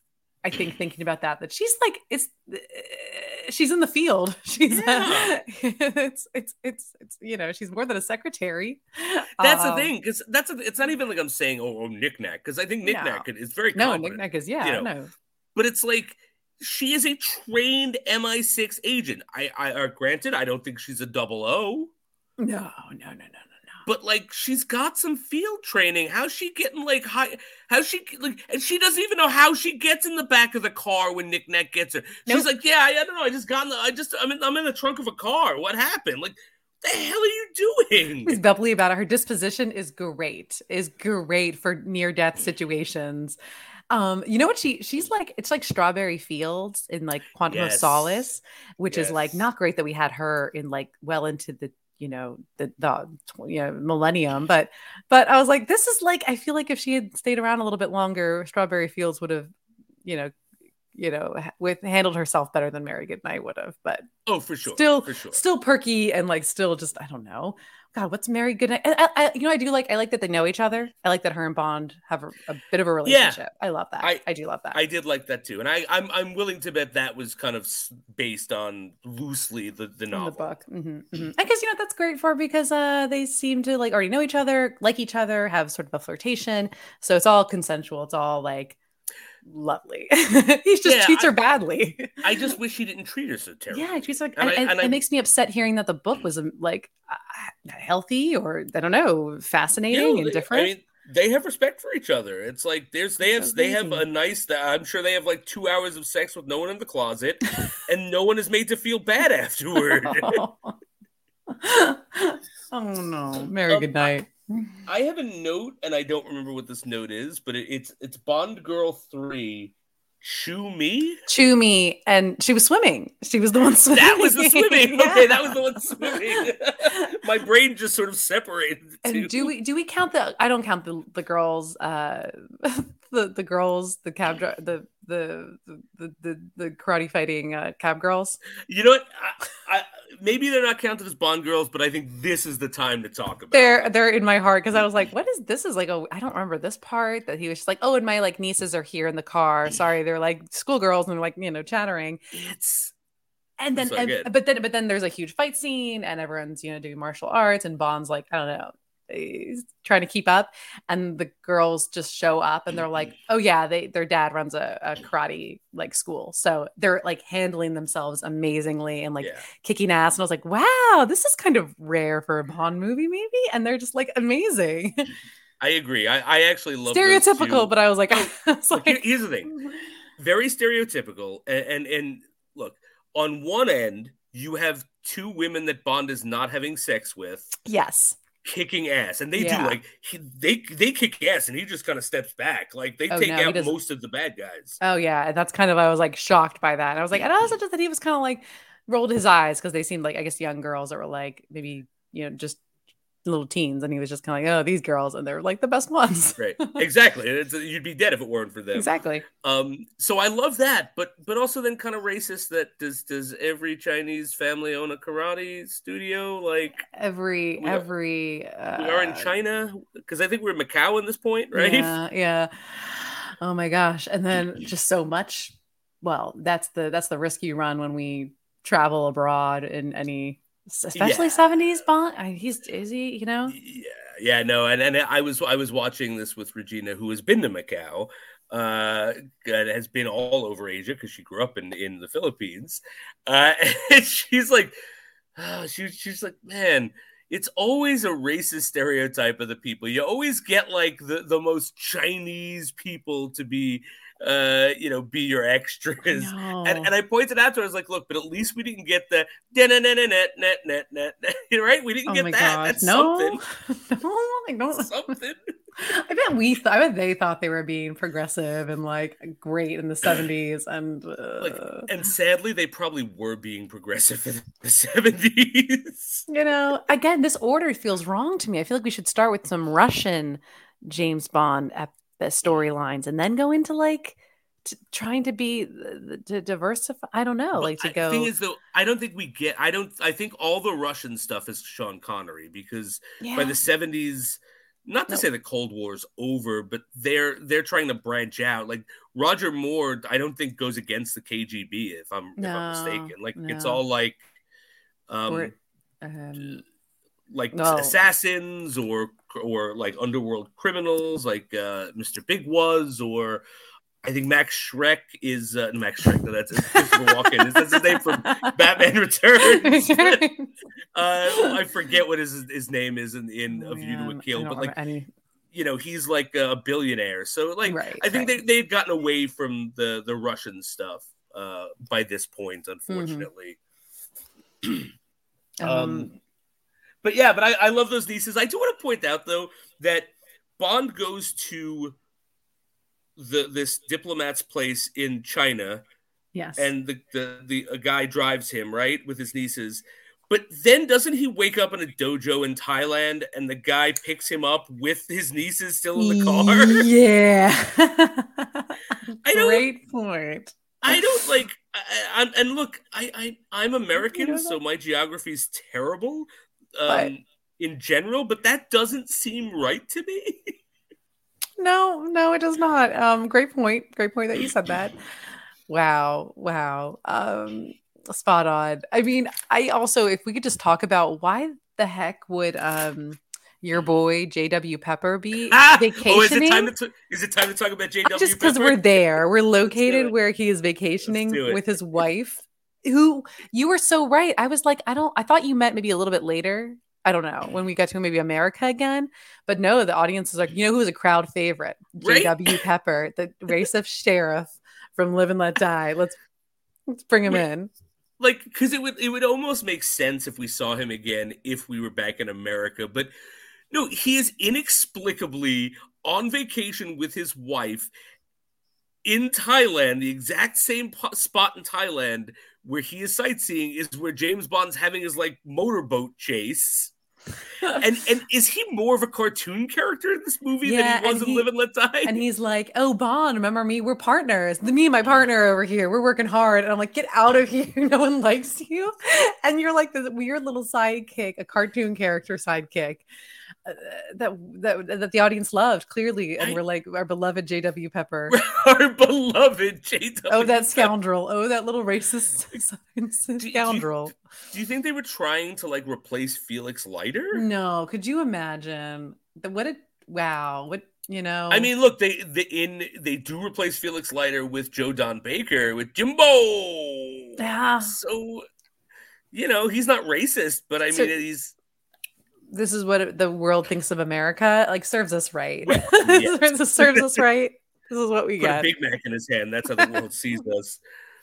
I think thinking about that, that she's like, it's, uh, she's in the field. She's, Yeah. uh, it's, it's, it's, it's, you know, she's more than a secretary. That's the Um, thing, because that's a, it's not even like I'm saying, oh, oh knick-knack, because I think no, knick-knack is very no, competent, Nick is, you yeah, know, no, but it's like she is a trained M I six agent. I, I, uh, granted, I don't think she's a double O, no, no, no, no, no, no. but like she's got some field training. How's she getting like high? How's she like? And she doesn't even know how she gets in the back of the car when Nick Nack gets her. She's Nope. like, yeah, I, I don't know. I just got in the. I just I'm in, I'm in the trunk of a car. What happened? Like, the hell are you doing? She's bubbly about it. Her disposition is great, is great for near death situations. Um, you know what she she's like? It's like Strawberry Fields in like Quantum of Yes, Solace, which is like yes. not great that we had her in like well into the you know the the you know millennium, but but I was like, this is like I feel like if she had stayed around a little bit longer, Strawberry Fields would have you know you know with handled herself better than Mary Goodnight would have, but Oh, for sure, still for sure. still perky and like still just I don't know. God, what's Mary Goodnight? I, I, you know, I do like I like that they know each other. I like that her and Bond have a, a bit of a Yeah, relationship. I love that. I I do love that. I did like that too, and I I'm I'm willing to bet that was kind of based on loosely the the In the novel. book. Mm-hmm, mm-hmm. I guess you know that's great for because uh they seem to like already know each other, like each other, have sort of a flirtation. So it's all consensual. It's all like lovely. He just Yeah, treats I, her badly. I just wish he didn't treat her so Yeah, terribly. it treats her, And and, I and and it I makes me upset hearing that the book was um, like uh, healthy or I don't know, fascinating yeah, and they, different. I mean, they have respect for each other. It's like there's they have So they have crazy. a nice. I'm sure they have like two hours of sex with no one in the closet, and no one is made to feel bad afterward. Oh no, Mary um, I, Goodnight. I have a note, and I don't remember what this note is, but it, it's it's Bond Girl three. Chew me. Chew me, and she was swimming. She was the one swimming. That was the swimming. Yeah. Okay, that was the one swimming. My brain just sort of separated the two. And do we do we count the? I don't count the the girls. Uh, the the girls, the cab, dri- the the the the, the karate fighting uh, cab girls. You know what? I, I, maybe they're not counted as Bond girls, but I think this is the time to talk about. They're them. they're in my heart because I was like, what is this? Is like, oh, I don't remember this part that he was just like, oh, and my like nieces are here in the car. Sorry, they're like schoolgirls and they're like you know chattering. It's And then, so and, good. but then, but then there's a huge fight scene, and everyone's you know doing martial arts, and Bond's like, I don't know, he's trying to keep up, and the girls just show up, and they're like, oh yeah, they their dad runs a, a karate like school, so they're like handling themselves amazingly and like Yeah. kicking ass, and I was like, wow, this is kind of rare for a Bond movie, maybe, and they're just like amazing. I agree. I, I actually love Stereotypical, but I was like, I was Look, like, here's the thing. Very stereotypical, and, and and look, on one end, you have two women that Bond is not having sex with, yes, kicking ass, and they Yeah. do like he, they they kick ass, and he just kind of steps back, like they Oh, take no, he out doesn't. most of the bad guys. Oh yeah, and that's kind of I was like shocked by that. And I was like, and also just that he was kind of like rolled his eyes because they seemed like I guess young girls that were like maybe you know just little teens, and he was just kind of like, oh, these girls, and they're like the best ones. Right, exactly. It's, you'd be dead if it weren't for them. Exactly. Um, so I love that, but but also then kind of racist that does does every Chinese family own a karate studio? Like Every we are, every uh, we are in China because I think we're Macau in this point, right? Yeah, yeah. Oh my gosh, and then just so much. Well, that's the that's the risk you run when we travel abroad in any, especially Yeah. seventies Bond. I, he's is he, you know? Yeah, yeah, no, and and I was I was watching this with Regina, who has been to Macau, uh, and has been all over Asia because she grew up in in the Philippines, uh, and she's like, oh, she she's like, man, it's always a racist stereotype of the people. You always get like the the most Chinese people to be. Uh, you know, be your extras, and and I pointed out to her, I was like, look, but at least we didn't get the net net net net net net, right? We didn't Oh get my that. God. That's No. something. No, I don't. Something. I bet we, th- I bet they thought they were being progressive and like great in the seventies, and uh, Like, and sadly, they probably were being progressive in the seventies. you know, again, this order feels wrong to me. I feel like we should start with some Russian James Bond ep- storylines and then go into like t- trying to be to diversify. I don't know, But like to I- go. thing is, though, I don't think we get. I don't. I think all the Russian stuff is Sean Connery because Yeah. by the seventies, not to Nope. say the Cold War's over, but they're they're trying to branch out. Like Roger Moore, I don't think goes against the K G B if I'm if I'm No, mistaken. Like it's no. all like We're um um like no. assassins or or like underworld criminals like uh Mister Big was, or I think Max Schreck is uh, Max Schreck. No, that's Christopher Walken. That's his name from Batman Returns. uh, I forget what his his name is in, in Oh, A View to a man, I Kill, don't but remember like any. you know, he's like a billionaire. So like, Right, I think right. they they've gotten away from the the Russian stuff uh, by this point, Mm-hmm. unfortunately. Um, um, but yeah, but I, I love those nieces. I do want to point out though that Bond goes to the this diplomat's place in China, yes. and the the, the a guy drives him right with his nieces. But then doesn't he wake up in a dojo in Thailand and the guy picks him up with his nieces still in the car? Yeah. I don't Great point. I don't like I, I, and look, I, I I'm You American, don't know, so my geography is terrible but um in general, but that doesn't seem right to me. no, no, it does not. Um, great point. Great point that you said that. Wow, wow. Um, spot on. I mean, I also, if we could just talk about why the heck would um your boy J W Pepper be Ah! Oh, is it time vacationing? to t- is it time to talk about Just J W because Pepper? we're there, we're Let's do located it. where he is Let's vacationing do it. with his wife, who you were so right. I was like, I don't, I thought you meant maybe a little bit later. I don't know when we got to maybe America again, but no, the audience is like, you know, who was a crowd favorite? Right? J W Pepper, the racist sheriff from Live and Let Die. Let's let's bring him Wait, in. like because it would it would almost make sense if we saw him again if we were back in America, but no, he is inexplicably on vacation with his wife in Thailand, the exact same po- spot in Thailand where he is sightseeing is where James Bond's having his like motorboat chase. And and is he more of a cartoon character in this movie than he Yeah, and was in Live he and Let Die? and he's like, "Oh, Bond, remember me? We're partners. Me and my partner over here. We're working hard." And I'm like, "Get out of here! No one likes you." And you're like this weird little sidekick, a cartoon character sidekick uh, that that that the audience loved clearly, and I, we're like our beloved J W Pepper. our beloved J Oh, W. that scoundrel! Oh, that little racist Do, do you scoundrel! do you think they were trying to like replace Felix Leiter? No, could you imagine? The, what a wow! What you I know? mean, look, they, they in they do replace Felix Leiter with Joe Don Baker with Jimbo. Yeah. So you know he's not racist, but I So mean he's this is what the world thinks of America. Like serves us right. yes. This serves us right. This is what we Put a get. Big Mac in his hand. That's how the world sees us.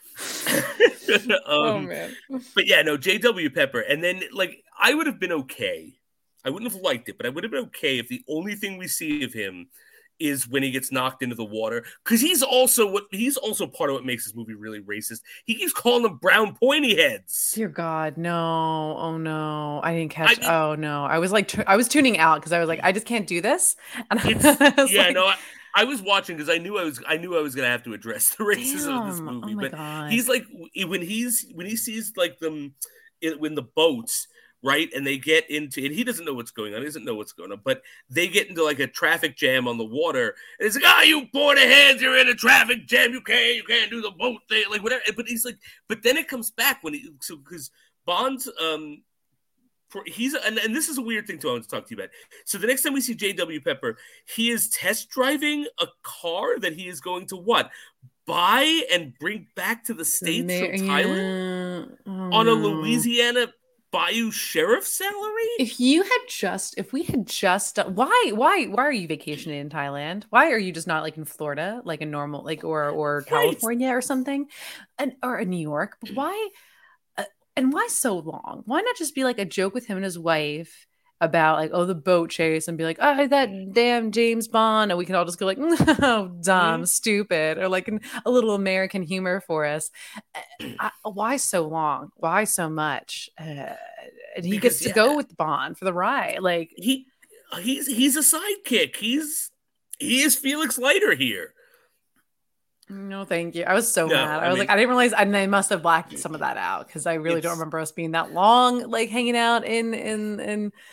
Oh um, man. but yeah, no, J W. Pepper. And then, like, I would have been okay. I wouldn't have liked it, but I would have been okay if the only thing we see of him is when he gets knocked into the water. Because he's also what he's also part of what makes this movie really racist. He keeps calling them brown pointy heads. Dear God, no. Oh no. I didn't catch. I mean, Oh no. I was like, t- I was tuning out because I was like, I just can't do this. And it's I was yeah, like, no, I, I was watching because I knew I was I knew I was gonna have to address the racism of this damn. Oh movie. my But God. he's like when he's when he sees like them in, when the boats, right, and they get into and he doesn't know what's going on, he doesn't know what's going on, but they get into like a traffic jam on the water, and it's like, ah, oh, you pointy heads, you're in a traffic jam, you can't you can't do the boat thing, like whatever. But he's like, but then it comes back when he so because Bond's um he's and, and this is a weird thing too I want to talk to you about. So the next time we see J W. Pepper, he is test driving a car that he is going to what? Buy and bring back to the States Ma- from Thailand yeah. Oh, on a no. Louisiana Bayou sheriff salary? If you had just, if we had just, done, why, why, why are you vacationing in Thailand? Why are you just not like in Florida, like a normal, like or or Right. California or something, and or in New York? But why? Uh, and why so long? Why not just be like a joke with him and his wife about like, oh, the boat chase, and be like, oh, that damn James Bond, and we can all just go like, oh, dumb, Mhm. stupid, or like an, a little American humor for us. Uh, I, why so long? Why so much? Uh, and he Because gets to yeah, go with Bond for the ride. Like he he's he's a sidekick. He's he is Felix Leiter here. no, thank you. I was so No, mad. I, I was mean, like, I didn't realize, and I must have blacked some of that out because I really don't it's remember us being that long, like hanging out in in in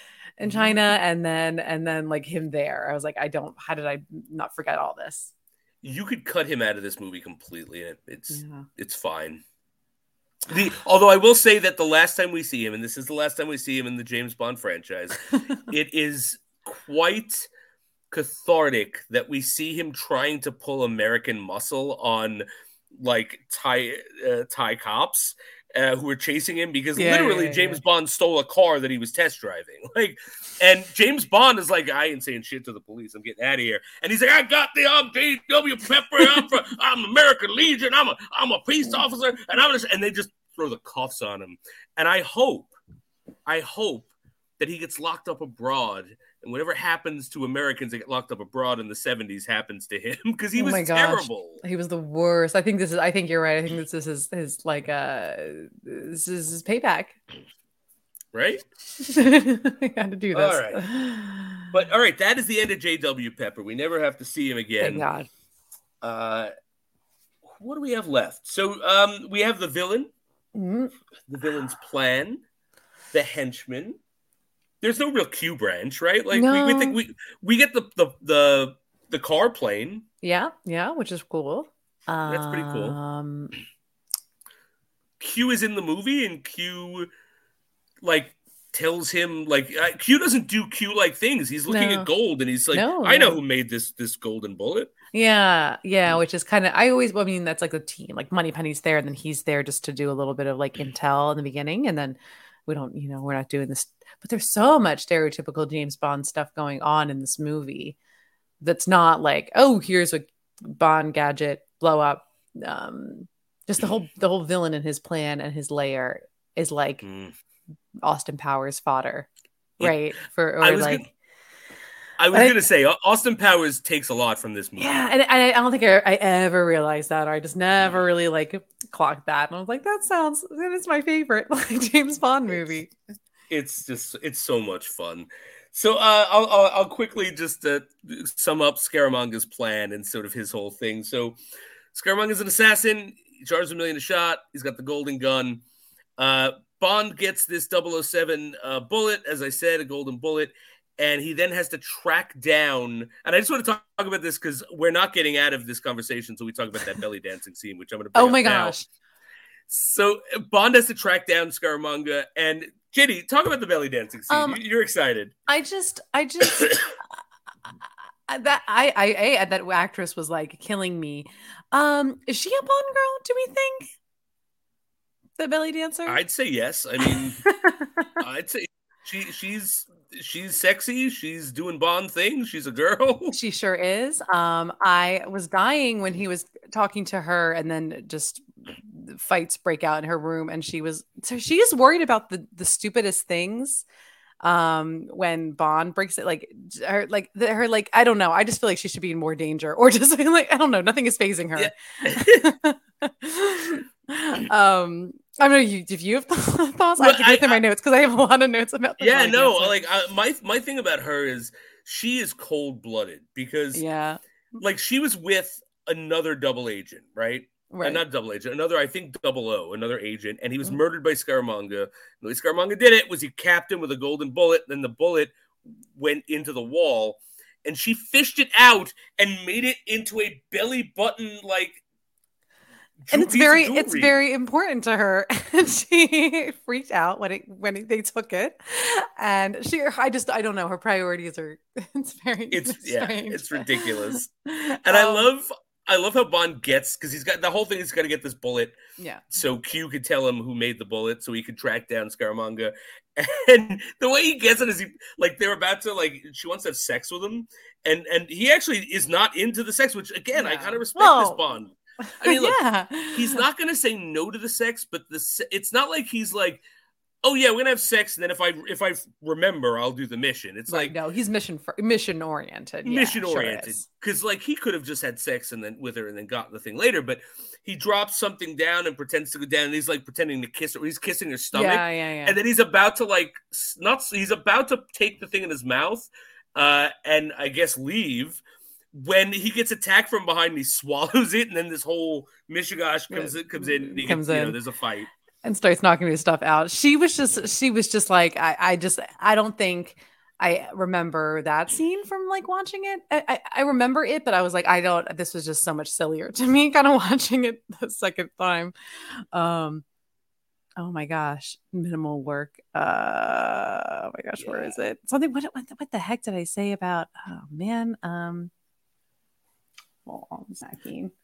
in China, and then and then like him there. I was like, I don't. How did I not forget all this? You could cut him out of this movie completely, and it's Yeah. it's fine. The although I will say that the last time we see him, and this is the last time we see him in the James Bond franchise, it is quite cathartic that we see him trying to pull American muscle on like Thai uh, Thai cops uh, who were chasing him because Yeah, literally yeah, yeah, James yeah. Bond stole a car that he was test driving. Like, and James Bond is like, I ain't saying shit to the police. I'm getting out of here. And he's like, I got the um, J W Pepper. I'm from, I'm American Legion. I'm a I'm a peace officer, and I'm just, and they just throw the cuffs on him. And I hope, I hope that he gets locked up abroad. And whatever happens to Americans that get locked up abroad in the seventies happens to him because he Oh was my gosh. terrible. He was the worst. I think this is. I think you're right. I think this is his, his like uh this is his payback. Right? I had to do this. All right. But all right, that is the end of J W Pepper. We never have to see him again. Thank God. Uh, what do we have left? So um, we have the villain, Mhm. the villain's plan, the henchman. There's no real Q branch, right? Like No. we, we think we we get the the the the car plane. Yeah, yeah, which is cool. That's pretty cool. Um, Q is in the movie, and Q like tells him like uh, Q doesn't do Q like things. He's looking No. at gold, and he's like, No, I know no. who made this this golden bullet. Yeah, yeah, which is kind of I always well, I mean that's like the team. Like Moneypenny's there and then he's there just to do a little bit of like intel in the beginning and then we don't, you know, we're not doing this. But there's so much stereotypical James Bond stuff going on in this movie that's not like, oh, here's a Bond gadget blow up. Um just the whole the whole villain and his plan and his lair is like Mm. Austin Powers fodder, Yeah. right? For or I was like gonna, I was I- gonna say Austin Powers takes a lot from this movie. yeah, and I, I don't think I, I ever realized that, or I just never really like clocked that. And I was like, that sounds that is my favorite like James Bond movie. It's just it's so much fun. So uh, I'll, I'll I'll quickly just uh, sum up Scaramanga's plan and sort of his whole thing. So Scaramanga's an assassin. He charges a million a shot. He's got the golden gun. Uh, Bond gets this double oh seven uh, bullet, as I said, a golden bullet. And he then has to track down. And I just want to talk, talk about this because we're not getting out of this conversation until we talk about that belly dancing scene, which I'm going to bring Oh my up now. gosh. So Bond has to track down Scaramanga. And Kitty, talk about the belly dancing scene. Um, You- You're excited. I just I just I- that I I, I that actress was like killing me. Um, is she a Bond girl? Do we think the belly dancer? I'd say yes. I mean, I'd say she she's she's sexy. She's doing Bond things. She's a girl. She sure is. Um, I was dying when he was talking to her, and then just fights break out in her room, and she was so she is worried about the the stupidest things. Um, when Bond breaks it, like her, like the, her, like I don't know. I just feel like she should be in more danger, or just like I don't know. Nothing is phasing her. um, I don't know you, if you have thoughts. I Well, can go I- through my notes because I have a lot of notes about. The Yeah, belly no. dancer. Like I, my my thing about her is she is cold blooded because yeah, like she was with another double agent, right? right. Uh, not double agent, another, I think double O, another agent, and he was Mhm. murdered by Scaramanga. The way Scaramanga did it was he capped him with a golden bullet, then the bullet went into the wall, and she fished it out and made it into a belly button like. and ju- it's piece of very it's jewelry. very important to her and she freaked out when it when it, they took it and she I just I don't know her priorities are it's very It's yeah, strange. it's ridiculous, and I Um, love. I love how Bond gets because he's got the whole thing. He's got to get this bullet, yeah so Q could tell him who made the bullet, so he could track down Scaramanga. And the way he gets it is he like they're about to like she wants to have sex with him, and and he actually is not into the sex, which again I Yeah. kind of respect Well, this Bond. I mean, look, yeah he's not going to say no to the sex, but the se- it's not like he's like, oh yeah, we're gonna have sex, and then if I if I remember, I'll do the mission. It's right, like no he's mission for, mission oriented yeah, mission sure oriented is. because like he could have just had sex and then with her and then got the thing later, but he drops something down and pretends to go down, and he's like pretending to kiss her. He's kissing her stomach, yeah yeah yeah and then he's about to like s- not he's about to take the thing in his mouth, uh, and I guess leave. When he gets attacked from behind, and he swallows it, and then this whole Mishigash comes in, comes in, and he Comes gets, you know, in. there's a fight. and starts knocking his stuff out. She was just she was just like I I just I don't think I remember that scene from like watching it. I, I, I remember it, but I was like, I don't. This was just so much sillier to me, kind of watching it the second time. Um, oh my gosh, minimal work. Uh, oh my gosh, yeah. Where is it? Something. What, what what the heck did I say about? Oh man. Um. Well, I'm snacking.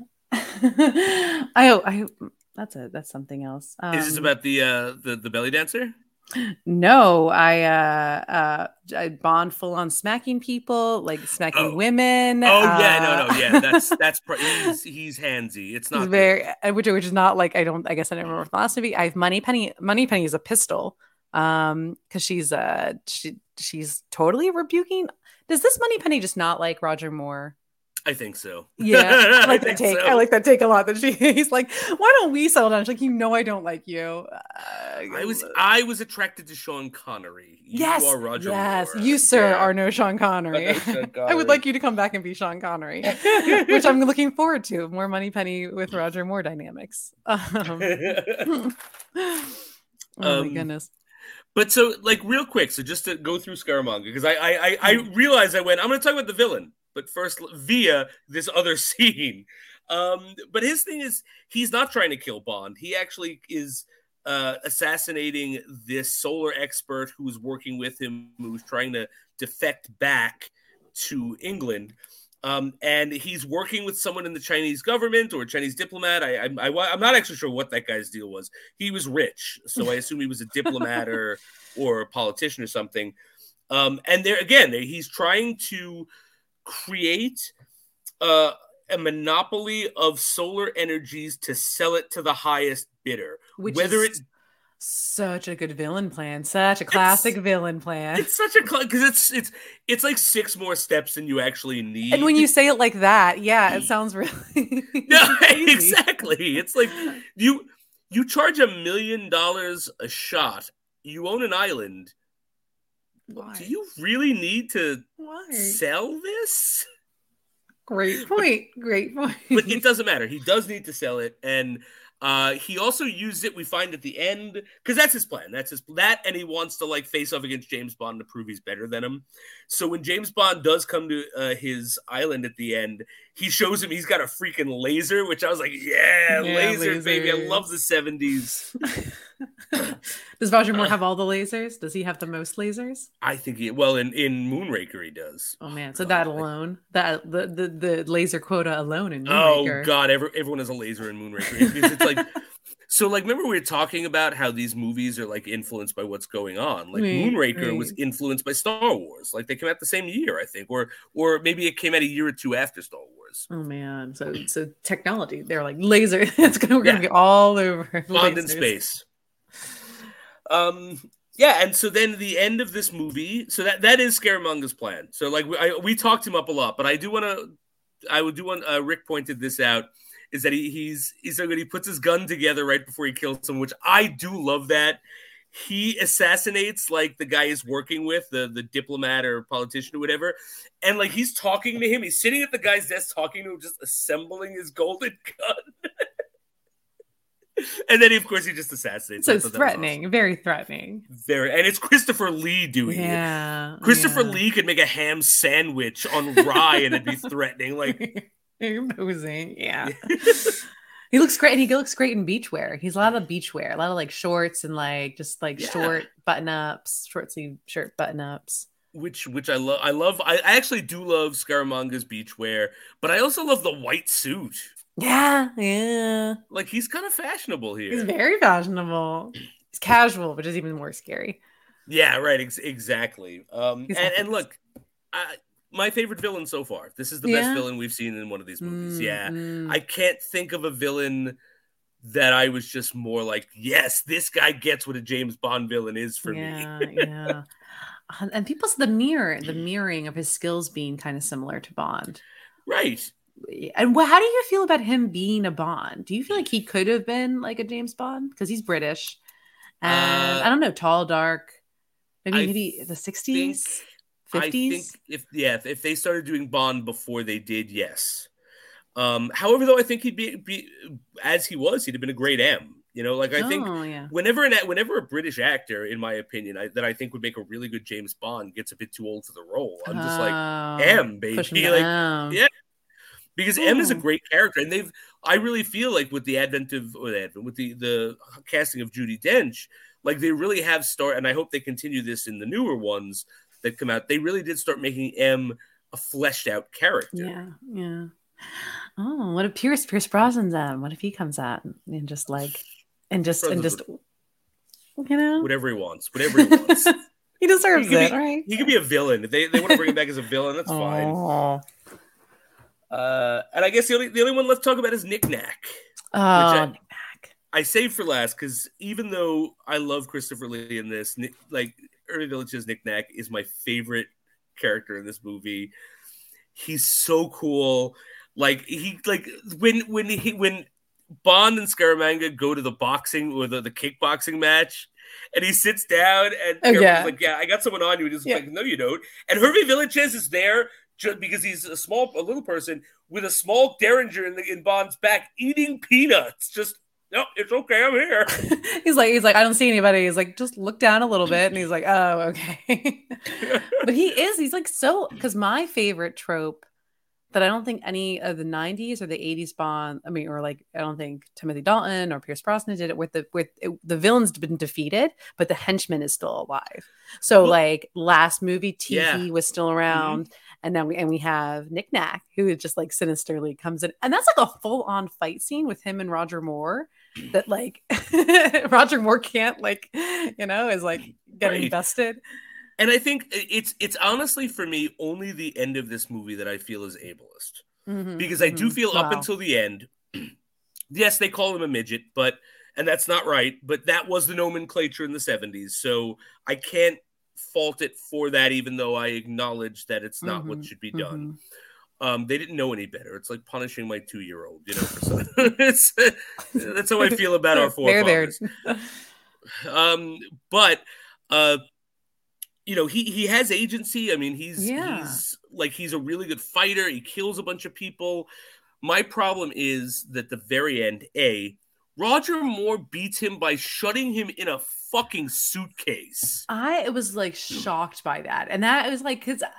I I that's a that's something else. Um, Is this about the uh the, the belly dancer? No, I uh uh I Bond full on smacking people, like smacking oh. women. Oh uh, yeah, no, no, yeah, that's that's he's he's handsy. It's not very good. which which is not like I don't I guess I don't remember the last movie. I have Moneypenny. Moneypenny is a pistol, um, because she's uh she she's totally rebuking. Does this Moneypenny just not like Roger Moore? I think so. Yeah, I like I that take. So. I like that take a lot. That she, he's like, why don't we settle down? She's like, you know, I don't like you. Uh, I was, I was attracted to Sean Connery. You yes, are Roger yes, Moore. you sir yeah. are no Sean Connery. Sean Connery. I would like you to come back and be Sean Connery, which I'm looking forward to. More Moneypenny with Roger Moore dynamics. Um, oh um, my goodness. But so, like, real quick, so just to go through Scaramanga, because I, I, I, I realized I went, I'm going to talk about the villain. But first, via this other scene. Um, but his thing is, he's not trying to kill Bond. He actually is uh, assassinating this solar expert who's working with him, who's trying to defect back to England. Um, and he's working with someone in the Chinese government or a Chinese diplomat. I, I, I, I'm not actually sure what that guy's deal was. He was rich, so I assume he was a diplomat or, or a politician or something. Um, and there again, he's trying to create uh, a monopoly of solar energies to sell it to the highest bidder. Which Whether is it such a good villain plan, such a classic villain plan. It's such a because it's it's it's like six more steps than you actually need. And when you say it like that, yeah, it sounds really no, exactly. It's like you you charge a million dollars a shot. You own an island. Why? Do you really need to Why? sell this? Great point. But, Great point. But it doesn't matter. He does need to sell it. And uh, he also used it, we find at the end, because that's his plan. That's his that, and he wants to like face off against James Bond to prove he's better than him. So when James Bond does come to uh, his island at the end, he shows him he's got a freaking laser, which I was like, yeah, yeah laser, lasers. baby. I love the seventies. Does Roger Moore have all the lasers? Does he have the most lasers? I think he, well, in, in Moonraker, he does. Oh man, so that alone, that the, the, the laser quota alone in Moonraker. Oh God, every, everyone has a laser in Moonraker. It's, it's like, so like, remember we were talking about how these movies are like influenced by what's going on. Like right, Moonraker right. was influenced by Star Wars. Like they came out the same year, I think, or or maybe it came out a year or two after Star Wars. Oh man, so so technology, they're like laser. It's gonna we're yeah. gonna be all over Bond in space. Um. Yeah, and so then the end of this movie, so that, that is Scaramanga's plan. So like we, I, we talked him up a lot, but I do want to, I would do want. Uh, Rick pointed this out, is that he he's he's so good. He puts his gun together right before he kills someone, which I do love. That he assassinates like the guy he's working with, the the diplomat or politician or whatever, and like he's talking to him. He's sitting at the guy's desk talking to him, just assembling his golden gun. And then, of course, he just assassinates. So it's threatening, awesome. Very threatening. Very, and it's Christopher Lee doing yeah, it. Christopher yeah. Lee could make a ham sandwich on rye, and it'd be threatening. Like imposing, yeah. He looks great, and he looks great in beachwear. He's a lot of beachwear, a lot of like shorts and like just like yeah. short button ups, short sleeve shirt button ups. Which, which I love. I love. I actually do love Scaramanga's beachwear, but I also love the white suit. Yeah, yeah. Like he's kind of fashionable here. He's very fashionable. He's casual, which is even more scary. Yeah, right. Ex- exactly. Um, and, and look, I, my favorite villain so far. This is the yeah. best villain we've seen in one of these movies. Mm, yeah, mm. I can't think of a villain that I was just more like, yes, this guy gets what a James Bond villain is for yeah, me. yeah. And people said the mirror, the mirroring of his skills being kind of similar to Bond. Right. And what, how do you feel about him being a Bond? Do you feel like he could have been like a James Bond? Because he's British. And uh, I don't know, tall, dark, maybe, I maybe the sixties, fifties? I think if, yeah, if they started doing Bond before they did, yes. Um, however, though, I think he'd be, be, as he was, he'd have been a great M. You know, like I think Oh, yeah. whenever an whenever a British actor, in my opinion, I, that I think would make a really good James Bond gets a bit too old for the role, I'm just like Oh, M, push him baby, like down. yeah, because M is a Hmm. great character, and they've I really feel like with the advent of or the advent, with the the casting of Judi Dench, like they really have started, and I hope they continue this in the newer ones that come out. They really did start making M a fleshed out character. Yeah, yeah. Oh, what if Pierce Pierce Brosnan's at? What if he comes out and just like and Pierce just and Brosnan's just you know whatever he wants, whatever he wants. he He deserves could it, be right? he could be a villain. If they they want to bring him back as a villain, that's fine. Oh, Uh, and I guess the only the only one left to talk about is Nick Nack, oh, which I, Nick Nack. I saved for last because even though I love Christopher Lee in this, Nick, like Ernie Village's Nick Nack is my favorite character in this movie. He's so cool. Like he like when when he when Bond and Scaramanga go to the boxing or the, the kickboxing match, and he sits down and Oh, Scaramanga's yeah. like, "Yeah, I got someone on you." And he's Yeah. like, "No, you don't." And Hervé Villechaize is there just because he's a small, a little person with a small derringer in, the, in Bond's back, eating peanuts. Just no, it's okay. I'm here. he's like he's like I don't see anybody. He's like just look down a little bit, and he's like, oh, okay. But he is. He's like so because my favorite trope that I don't think any of the nineties or the eighties Bond, I mean, or like I don't think Timothy Dalton or Pierce Brosnan did it with the with it, the villain's been defeated, but the henchman is still alive. So Well, like last movie, T V yeah. was still around, and now we and we have Nick Nack who just like sinisterly comes in, and that's like a full on fight scene with him and Roger Moore. That like Roger Moore can't like you know is like getting Right. invested. And I think it's it's honestly for me only the end of this movie that I feel is ableist. Mhm, Because I do mhm. feel up Wow. until the end, yes, they call him a midget, but and that's not right, but that was the nomenclature in the seventies. So I can't fault it for that, even though I acknowledge that it's not what Mhm, should be done. mhm. Um, they didn't know any better. It's like punishing my two-year-old, you know. For some, it's, that's how I feel about our They're there. forefathers. Um, but uh, you know, he he has agency. I mean, he's Yeah. he's like he's a really good fighter. He kills a bunch of people. My problem is that the very end, A, Roger Moore beats him by shutting him in a fucking suitcase. I was like shocked by that, and that was like because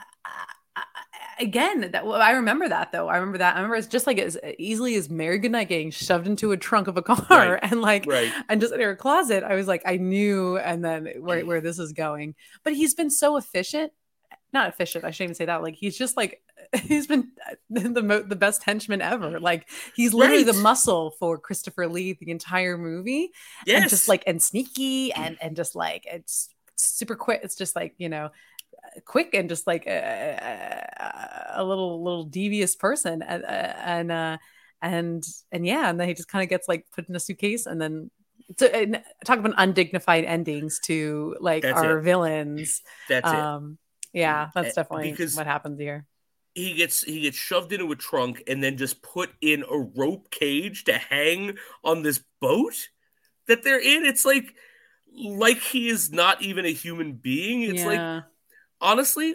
again, that I remember that though. I remember that. I remember it's just like as easily as Mary Goodnight getting shoved into a trunk of a car, Right. and like Right. and just in her closet. I was like, I knew, and then where where this is going. But he's been so efficient. Not efficient. I shouldn't even say that. Like he's just like he's been the mo- the best henchman ever. Like he's literally Right. the muscle for Christopher Lee the entire movie, Yes. and just like and sneaky and and just like it's super quick. It's just like you know, quick and just like a, a little little devious person, and and uh, and and yeah, and then he just kind of gets like put in a suitcase, and then. So, and talk about undignified endings to like That's our it. villains. That's it. Um, yeah, that's Eh, definitely because- what happens here. He gets he gets shoved into a trunk and then just put in a rope cage to hang on this boat that they're in. It's like like he is not even a human being. It's like Yeah, honestly,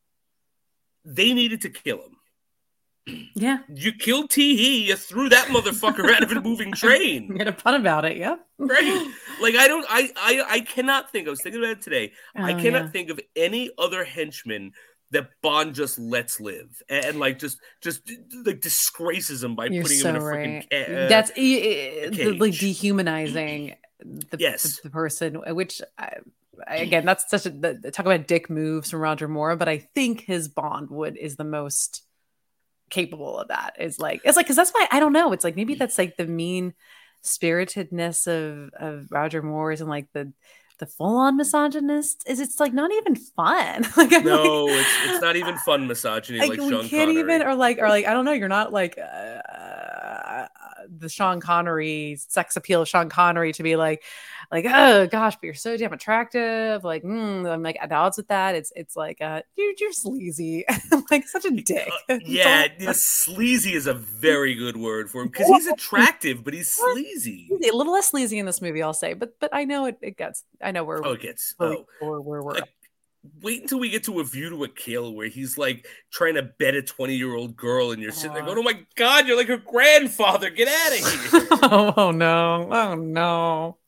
they needed to kill him. yeah. You killed Tee, you threw that motherfucker out of a moving train. Made a pun about it. Yep. Right. Like I don't I, I I cannot think, I was thinking about it today. I Oh, cannot yeah. think of any other henchman that Bond just lets live and, and like just just like disgraces him by You're putting so him in a right. freaking ca- uh, That's e- e- the, like cage. dehumanizing the, Yes. the, the person, which I, I, again, that's such a the, talk about dick moves from Roger Moore, but I think his Bond would is the most capable of that. Is like it's like because that's why I don't know. It's like maybe that's like the mean spiritedness of of Roger Moore's and like the the full on misogynist is it's like not even fun. Like I'm No, like, it's it's not even fun misogyny like, like we Sean can't Connery. even or like or like I don't know. You're not like uh, the Sean Connery sex appeal of Sean Connery to be like like oh gosh, but you're so damn attractive. Like mm, I'm like at odds with that. It's it's like uh you're you're sleazy. like such a dick. Uh, yeah, Don't- yeah, sleazy is a very good word for him because he's attractive, but he's sleazy. a little less sleazy in this movie, I'll say, but but I know it, it gets. I know we're Oh, it gets we're, oh we're, we're, we're like, wait until we get to A View to a Kill, where he's like trying to bet a twenty-year-old girl, and you're sitting there going, "Oh my God, you're like her grandfather! Get out of here!" oh, oh no! Oh no!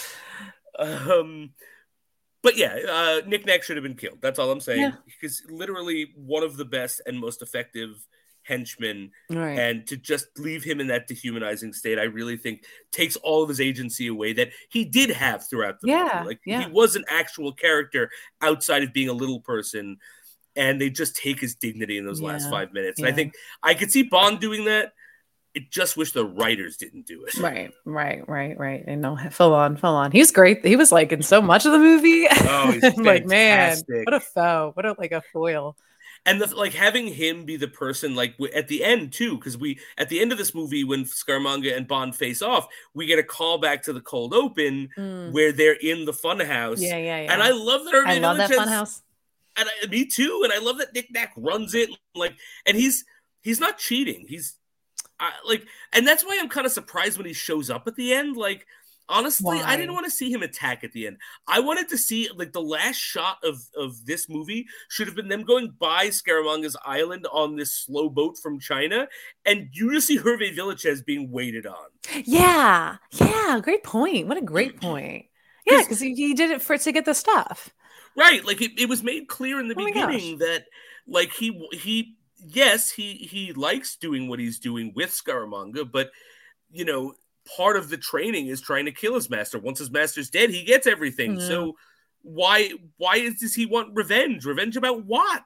Um, but yeah, uh, Nick Nack should have been killed. That's all I'm saying. Yeah. Because literally one of the best and most effective henchmen, Right. and to just leave him in that dehumanizing state, I really think takes all of his agency away that he did have throughout the Yeah, movie. Like yeah. he was an actual character outside of being a little person, and they just take his dignity in those Yeah, last five minutes. yeah. And I think I could see Bond doing that. I just wish the writers didn't do it. Right, right, right, right. I know, full on, full on. He was great. He was like in so much of the movie. Oh, he's like man, fantastic. what a foe! What a like a foil. And the, like having him be the person, like w- at the end too, because we at the end of this movie when Scaramanga and Bond face off, we get a call back to the cold open Mm. where they're in the funhouse. Yeah, yeah, yeah. And I love that. Hervé I love that Villechaize- funhouse. And I, me too. And I love that Nick Nack runs it like, and he's he's not cheating. He's I, like, and that's why I'm kind of surprised when he shows up at the end. Like, honestly, Why? I didn't want to see him attack at the end. I wanted to see like the last shot of of this movie should have been them going by Scaramanga's island on this slow boat from China, and you just see Hervé Villechaize being waited on. Yeah, yeah. Great point. What a great point. Yeah, because he, he did it for to get the stuff. Right, like it, it was made clear in the Oh my beginning that like he he yes he he likes doing what he's doing with Scaramanga, but you know part of the training is trying to kill his master. Once his master's dead, he gets everything. Mhm. So why why is, does he want revenge? Revenge about what?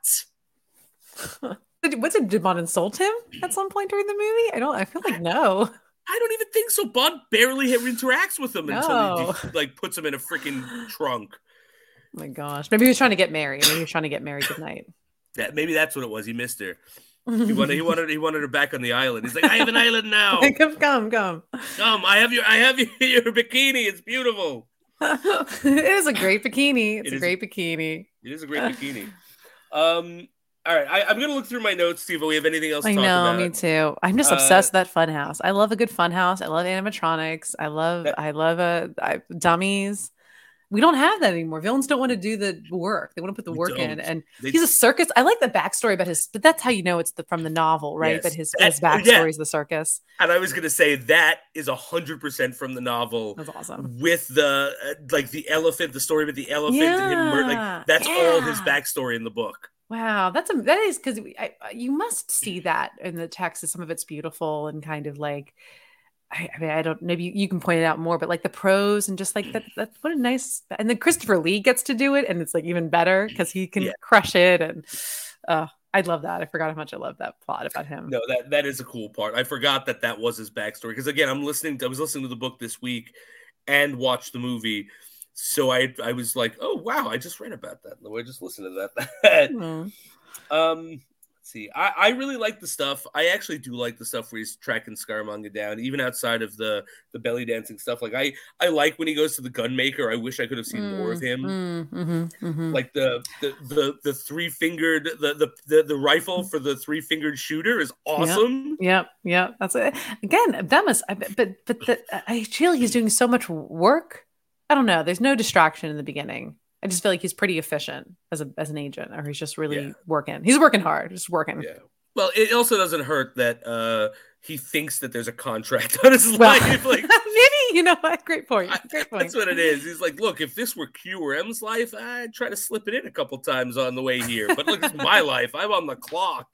Did- What's it? Did Bond insult him at some point during the movie? I don't. I feel like no. I don't even think so. Bond barely interacts with him until No. he like puts him in a freaking trunk. Oh my gosh. Maybe he was trying to get married. Maybe he was trying to get married tonight. That maybe that's what it was. He missed her. He wanted he wanted he wanted her back on the island. He's like, I have an island now. come, come, come. Come, I have your I have your, your bikini. It's beautiful. it is a great bikini. It's It a is- great bikini. It is a great bikini. Um, all right, I, I'm gonna look through my notes, see if we have anything else to I talk know, about. me too. I'm just Uh, obsessed with that fun house. I love a good fun house. I love animatronics. I love, That- I love uh, I, dummies. We don't have that anymore. Villains don't want to do the work. They want to put the We work in. don't. And They- he's a circus. I like the backstory about his, but that's how you know it's the from the novel, right? Yes. But his, That- his backstory yeah. is the circus. And I was gonna say that is a hundred percent from the novel. That's awesome. With the uh, like the elephant, the story about the elephant and him, mur- Yeah, like that's all his yeah. backstory in the book. Wow, that's a that is because you must see that in the text. Some of it's beautiful and kind of like, I, I mean, I don't. Maybe you, you can point it out more, but like the prose and just like that. That what a nice. And then Christopher Lee gets to do it, and it's like even better because he can Yeah. crush it. And uh, I love that. I forgot how much I love that plot about him. No, that that is a cool part. I forgot that that was his backstory because again, I'm listening. To, I was listening to the book this week and watched the movie, so I I was like, oh wow, I just read about that. I just listened to that. Mm. Um, let's see. I, I really like the stuff. I actually do like the stuff where he's tracking Scaramanga down, even outside of the the belly dancing stuff. Like I I like when he goes to the gun maker. I wish I could have seen more of him. Mm, mhm, mhm. Like the the the, the three fingered the, the the the rifle for the three fingered shooter is awesome. Yep, yep. That's it. Again, that must. I, but but the, I feel he's doing so much work. I don't know. There's no distraction in the beginning. I just feel like he's pretty efficient as a as an agent, or he's just really Yeah. working. He's working hard, just working. Yeah. Well, it also doesn't hurt that uh he thinks that there's a contract on his Well, life. Like maybe you know what? Great point. I- Great point. that's what it is. He's like, look, if this were Q or M's life, I'd try to slip it in a couple times on the way here. But look, it's my life. I'm on the clock.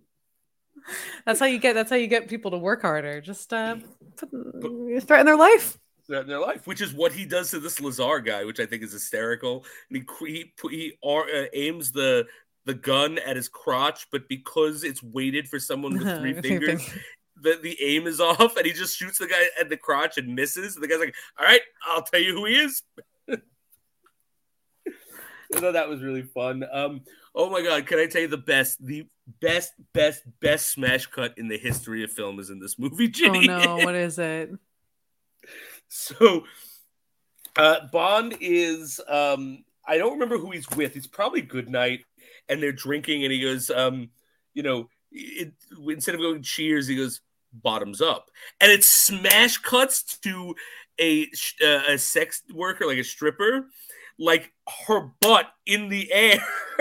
That's how you get. That's how you get people to work harder. Just uh, put, threaten their life. In their life, which is what he does to this Lazar guy, which I think is hysterical. And he he, he uh, aims the the gun at his crotch, but because it's weighted for someone with three fingers, the, the aim is off, and he just shoots the guy at the crotch and misses. And the guy's like, "All right, I'll tell you who he is." I thought that was really fun. Um, oh my god, can I tell you the best, the best, best, best smash cut in the history of film is in this movie, Oh Ginny. no! What is it? So, uh, Bond is, um, I don't remember who he's with. He's probably Goodnight, and they're drinking, and he goes, um, you know, it, instead of going cheers, he goes, bottoms up. And it smash cuts to a, uh, a sex worker, like a stripper, like her butt in the air.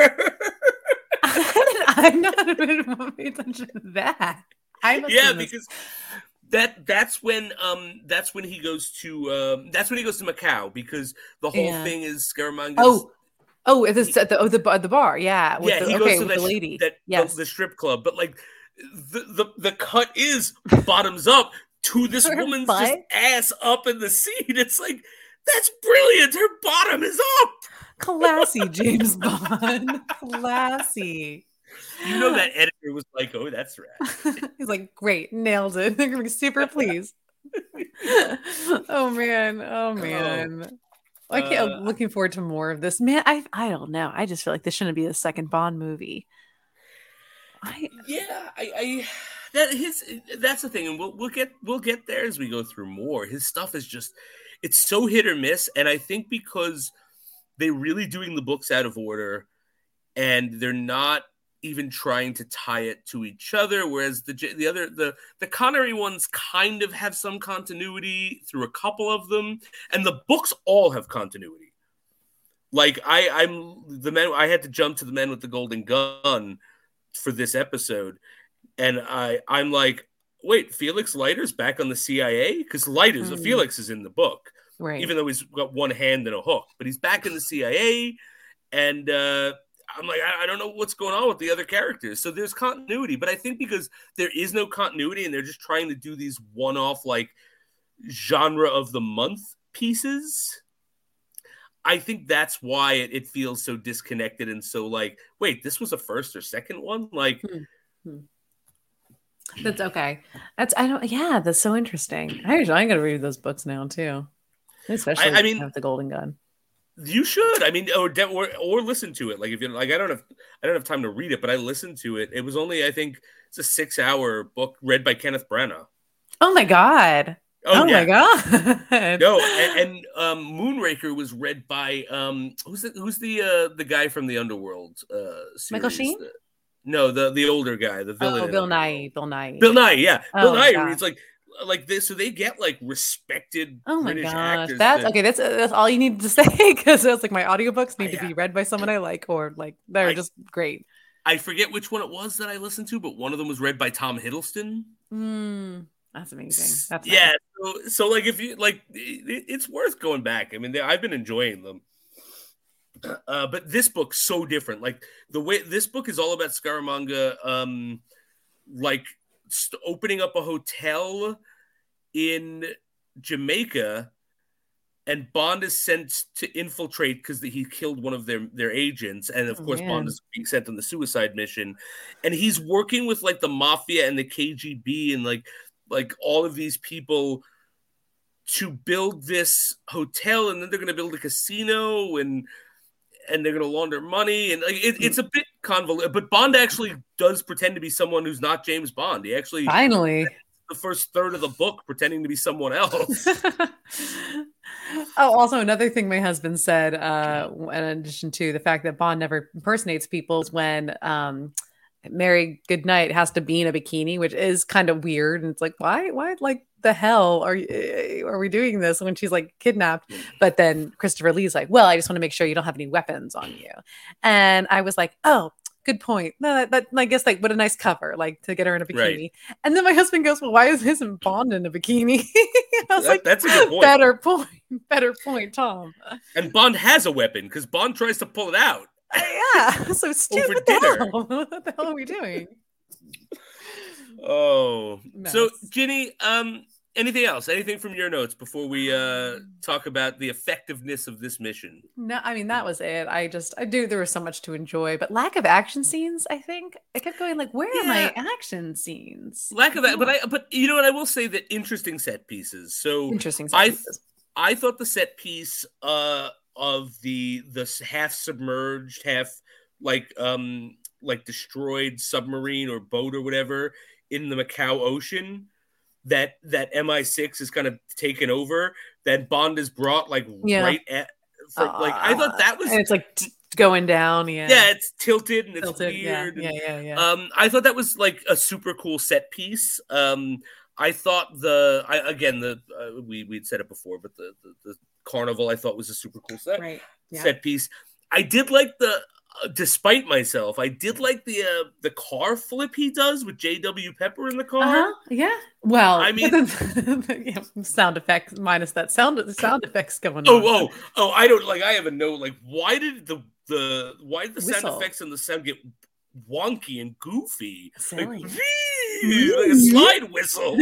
I'm not even paying attention to that. I must yeah, have missed- because that that's when um that's when he goes to um that's when he goes to Macau, because the whole Yeah. thing is Scaramanga's. Oh, oh, it's at the oh the bar- the bar, yeah. With yeah, the, he okay, goes to with that the sh- lady. that Yes. the, the strip club, but like the the, the cut is bottoms up to this Her woman's butt? just ass up in the seat. It's like, that's brilliant. Her bottom is up. Classy, James Bond. Classy. You know that editor was like, "Oh, that's right." He's like, "Great, nailed it." They're gonna be super pleased. oh man, oh man. I can't, Uh, I'm looking forward to more of this. Man, I I don't know. I just feel like this shouldn't be the second Bond movie. I yeah, I, I that his that's the thing, and we'll we'll get we'll get there as we go through more. His stuff is just, it's so hit or miss, and I think because they're really doing the books out of order, and they're not even trying to tie it to each other, whereas the the other the the Connery ones kind of have some continuity through a couple of them, and the books all have continuity. Like I I'm the man I had to jump to the Man with the Golden Gun for this episode, and I I'm like, wait, Felix Leiter's back on the C I A, because Leiter's mm. Felix is in the book, right? Even though he's got one hand and a hook, but he's back in the C I A, and uh, I'm like, I, I don't know what's going on with the other characters. So there's continuity, but I think because there is no continuity and they're just trying to do these one-off like genre of the month pieces, I think that's why it, it feels so disconnected and so like, wait, this was a first or second one? Like, hmm. That's okay. That's I don't. Yeah, that's so interesting. I I'm gonna read those books now too, especially I, I mean, have the Golden Gun. You should. I mean, or, or or listen to it. Like if you like, I don't have I don't have time to read it, but I listened to it. It was only I think it's a six hour book read by Kenneth Branagh. Oh my god. Oh, oh yeah. my god! No, and, and um, Moonraker was read by um, who's the who's the uh, the guy from the Underworld uh, series? Michael Sheen? The, no, the the older guy, the villain. Oh, Bill Nighy. Bill Nighy. Bill Nighy, yeah, oh, Bill Nighy reads like like this, so they get like respected. Oh my British gosh, actors that's that, okay. That's that's all you need to say, because it's like my audiobooks need yeah. to be read by someone I like, or like they're I, just great. I forget which one it was that I listened to, but one of them was read by Tom Hiddleston. Mm. That's amazing. That's yeah. nice. So, so like if you like, it, it's worth going back. I mean, they, I've been enjoying them. Uh, but this book's so different. Like the way this book is all about Scaramanga, um, like st- opening up a hotel in Jamaica, and Bond is sent to infiltrate because he killed one of their their agents, and of oh, course man. Bond is being sent on the suicide mission, and he's working with like the mafia and the K G B and like. like all of these people to build this hotel, and then they're going to build a casino, and and they're going to launder money, and like it, it's a bit convoluted. But Bond actually does pretend to be someone who's not James Bond. He actually finally the first third of the book pretending to be someone else. Oh, also another thing my husband said, uh, in addition to the fact that Bond never impersonates people, is when um. Mary Goodnight has to be in a bikini, which is kind of weird. And it's like, why, why, like the hell are you, are we doing this when she's like kidnapped? But then Christopher Lee's like, well, I just want to make sure you don't have any weapons on you. And I was like, oh, good point. No, that, that I guess like what a nice cover, like to get her in a bikini. Right. And then my husband goes, well, why isn't Bond in a bikini? I was that, like, that's a good point. Better point. Better point, Tom. And Bond has a weapon because Bond tries to pull it out. Uh, yeah, so stupid. What the hell? What the hell are we doing? Oh, nice. So Ginny, um, anything else? Anything from your notes before we uh talk about the effectiveness of this mission? No, I mean that was it. I just, I do. There was so much to enjoy, but lack of action scenes. I think I kept going like, where yeah. are my action scenes? Lack of that, but I, but you know what? I will say that interesting set pieces. So interesting set I, pieces. I thought the set piece, uh. of the the half submerged, half like um like destroyed submarine or boat or whatever in the Macau Ocean that that M I six is kind of taken over, that Bond is brought like yeah. right at for, uh, like I thought that was and it's like t- going down yeah yeah it's tilted and it's tilted, weird yeah. And, yeah yeah yeah um I thought that was like a super cool set piece. um I thought the I, again the uh, we we'd said it before, but the, the the carnival I thought was a super cool set Right. Yeah. set piece. I did like the, uh, despite myself, I did like the uh, the car flip he does with J W Pepper in the car. Uh-huh. Yeah. Well, I mean, yeah, sound effects minus that sound sound effects going oh, on. Oh, oh, oh! I don't like. I have a note. Like, why did the the why did the Whistle. sound effects and the sound get wonky and goofy? Silly. Like, like a slide whistle.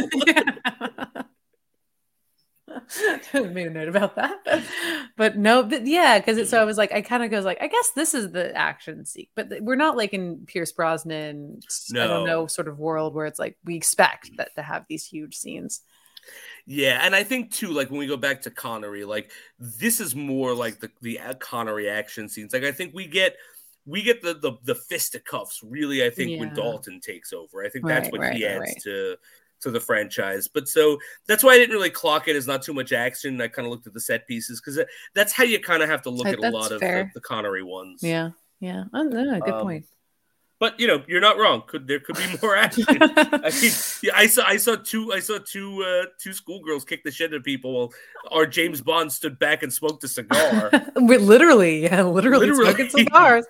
Made a note about that, but no, but yeah, because it's so I was like, I kind of goes like, I guess this is the action seek, but th- we're not like in Pierce Brosnan, No. I don't know, sort of world where it's like we expect that to have these huge scenes. Yeah, and I think too, like when we go back to Connery, like this is more like the the Connery action scenes. Like I think we get we get the the, the fisticuffs really. I think Yeah. when Dalton takes over, I think Right, that's what right, he adds right. to. to the franchise. But so that's why I didn't really clock it as not too much action. I kind of looked at the set pieces because that's how you kind of have to look That- at a that's lot of fair. the, the Connery ones. Yeah, yeah. Oh, no, good Um, point. But you know, you're not wrong. Could there could be more action? I mean, yeah, I saw I saw two I saw two uh, two schoolgirls kick the shit out of people while our James Bond stood back and smoked a cigar. We literally, yeah, literally, Literally. smoking cigars.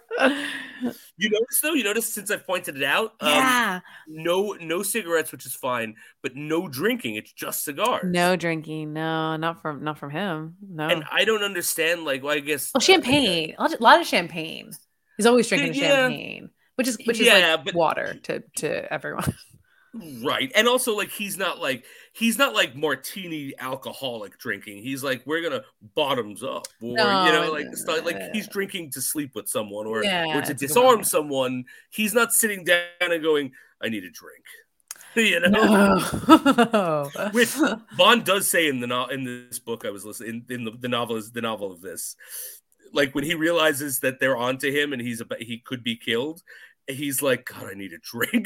You notice though, you notice since I pointed it out, um, Yeah. no no cigarettes, which is fine, but no drinking. It's just cigars. No drinking. No, not from not from him. No. And I don't understand. Like, well, I guess Well, champagne. A lot- a lot of champagne. He's always drinking Yeah. champagne, which is which is Yeah, like but- water to to everyone. Right. And also like he's not like he's not like martini alcoholic drinking. He's like we're gonna bottoms up or No, you know like it's not, like uh, he's drinking to sleep with someone or, Yeah, or to it's a good disarm one. someone. He's not sitting down and going, I need a drink. You know? No. Which Bond does say in the no- in this book I was listening in, in the, the novel is the novel of this. Like when he realizes that they're onto him and he's about, he could be killed, he's like, God, I need a drink.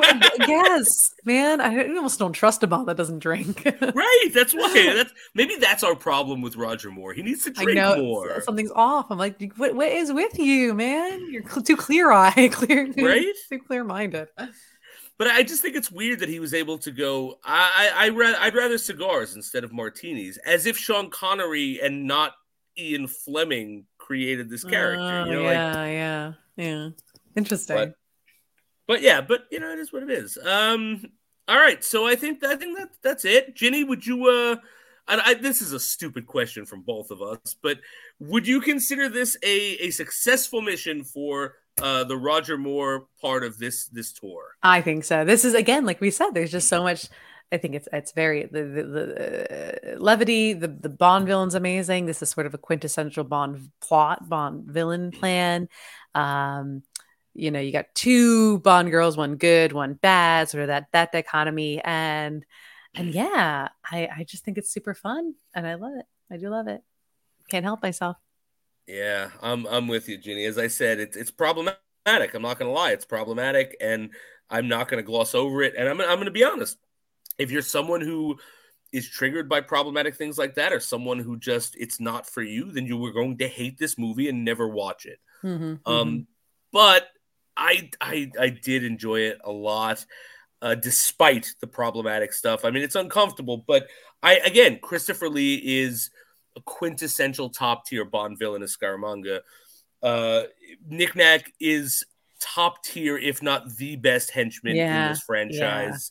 Yes, man. I almost don't trust a Bond that doesn't drink. Right. That's why. That's maybe that's our problem with Roger Moore. He needs to I drink know more. something's off. I'm like, what? What is with you, man? You're cl- too clear eye, clear, Right? Too clear minded. But I just think it's weird that he was able to go. I, I, I ra- I'd rather cigars instead of martinis, as if Sean Connery and not Ian Fleming created this character. You know, like, yeah, yeah, yeah. Interesting. But, but yeah, but you know, it is what it is. Um, all right, so I think I think that that's it. Ginny, would you? Uh, and I, this is a stupid question from both of us, but would you consider this a a successful mission for uh, the Roger Moore part of this this tour? I think so. This is again, like we said, there's just so much. I think it's it's very the the, the uh, levity. The the Bond villain's amazing. This is sort of a quintessential Bond plot, Bond villain plan. Um, you know, you got two Bond girls, one good, one bad, sort of that that dichotomy, and and yeah, I I just think it's super fun, and I love it. I do love it. Can't help myself. Yeah, I'm I'm with you, Ginny. As I said, it's it's problematic. I'm not going to lie, it's problematic, and I'm not going to gloss over it. And I'm I'm going to be honest. If you're someone who is triggered by problematic things like that, or someone who just it's not for you, then you were going to hate this movie and never watch it. Mm-hmm, um, mm-hmm. But I I I did enjoy it a lot, uh, despite the problematic stuff. I mean, it's uncomfortable, but I again, Christopher Lee is a quintessential top tier Bond villain of Scaramanga. Uh, Nick Nack is top tier, if not the best henchman Yeah, in this franchise.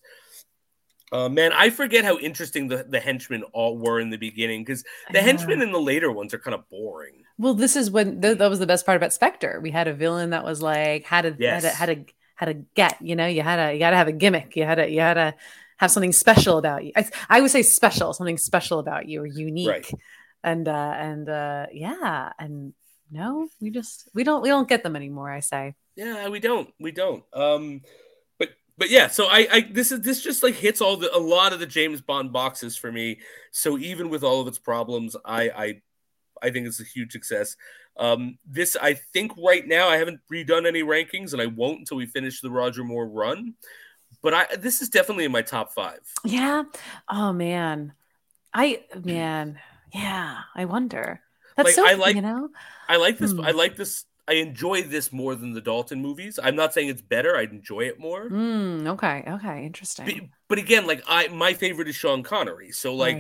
Uh, man, I forget how interesting the, the henchmen all were in the beginning, because the Yeah. henchmen in the later ones are kind of boring. Well, this is when th- that was the best part about Spectre. We had a villain that was like had a Yes. had a had a had a get. You know, you had a you got to have a gimmick. You had to you had to have something special about you. I, I would say special, something special about you or unique. Right. And uh, and uh, yeah, and no, we just we don't we don't get them anymore. I say. Yeah, we don't, we don't. Um, but but yeah, so I, I this is this just like hits all the a lot of the James Bond boxes for me. So even with all of its problems, I I I think it's a huge success. Um, this I think right now I haven't redone any rankings, and I won't until we finish the Roger Moore run. But I this is definitely in my top five. Yeah. Oh man, I man, yeah. I wonder. That's Like, so I like- you know. I like this. Hmm. I like this. I enjoy this more than the Dalton movies. I'm not saying it's better. I enjoy it more. Mm, okay. Okay. Interesting. But, but again, like I, my favorite is Sean Connery. So like Right.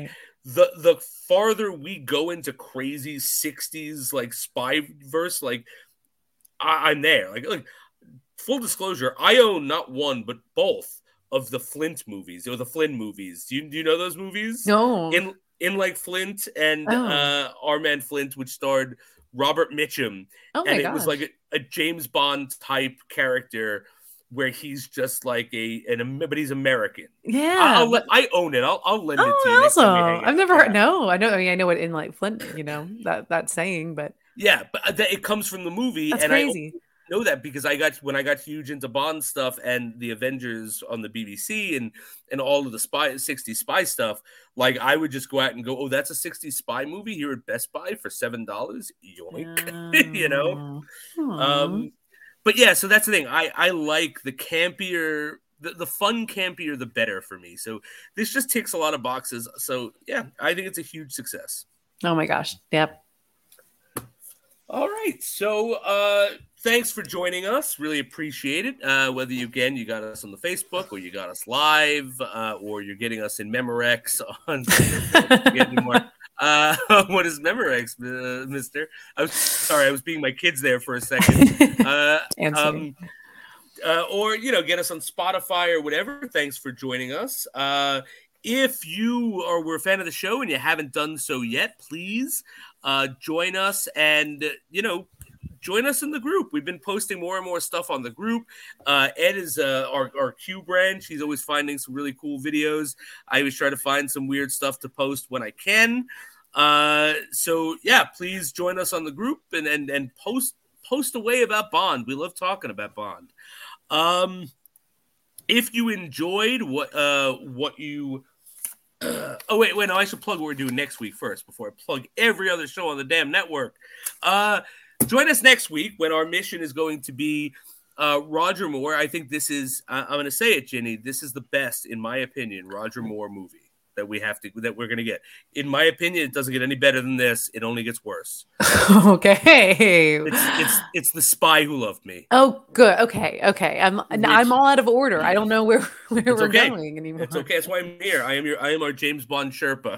the the farther we go into crazy sixties like spy verse, like I, I'm there. Like, like full disclosure, I own not one but both of the Flint movies or the Flynn movies. Do you do you know those movies? No. In in like Flint and Oh. uh, Our Man Flint, which starred Robert Mitchum, Oh my and it gosh. was like a, a James Bond type character where he's just like a an but he's American. Yeah, I'll, but, I own it. I'll I'll lend oh, it to you next time we hang awesome. out. I've never yeah. heard. No, I know. I mean, I know what in like Flint, you know that that saying, but yeah, but that, it comes from the movie, that's and crazy. I know that because I got when I got huge into Bond stuff and the Avengers on the B B C and and all of the spy sixties spy stuff. Like I would just go out and go, oh, that's a sixties spy movie here at Best Buy for seven dollars. Yoink, Oh. you know. Um, but yeah, so that's the thing. I I like the campier. The, the fun campier, the better for me. So this just ticks a lot of boxes. So yeah, I think it's a huge success. Oh my gosh. Yep. All right. So uh, thanks for joining us. Really appreciate it. Uh, whether you, again, you got us on the Facebook or you got us live uh, or you're getting us in Memorex on more. Uh, what is Memorex, uh, mister? I was sorry. I was being my kids there for a second. Uh, um, uh, or, you know, get us on Spotify or whatever. Thanks for joining us. Uh, if you are were a fan of the show and you haven't done so yet, please uh, join us and, you know, join us in the group. We've been posting more and more stuff on the group. Uh, Ed is uh, our, our Q branch. He's always finding some really cool videos. I always try to find some weird stuff to post when I can. Uh, so, yeah, please join us on the group and, and, and post post away about Bond. We love talking about Bond. Um, if you enjoyed what uh, what you uh, – oh, wait, wait, no, I should plug what we're doing next week first before I plug every other show on the damn network. Uh, join us next week when our mission is going to be uh, Roger Moore. I think this is – I'm going to say it, Ginny. This is the best, in my opinion, Roger Moore movie that we have to – that we're going to get. In my opinion, it doesn't get any better than this. It only gets worse. Okay. It's it's it's The Spy Who Loved Me. Oh, good. Okay. Okay. I'm Which, I'm all out of order. I don't know where, where we're okay. going anymore. It's okay. That's why I'm here. I am your I am our James Bond Sherpa.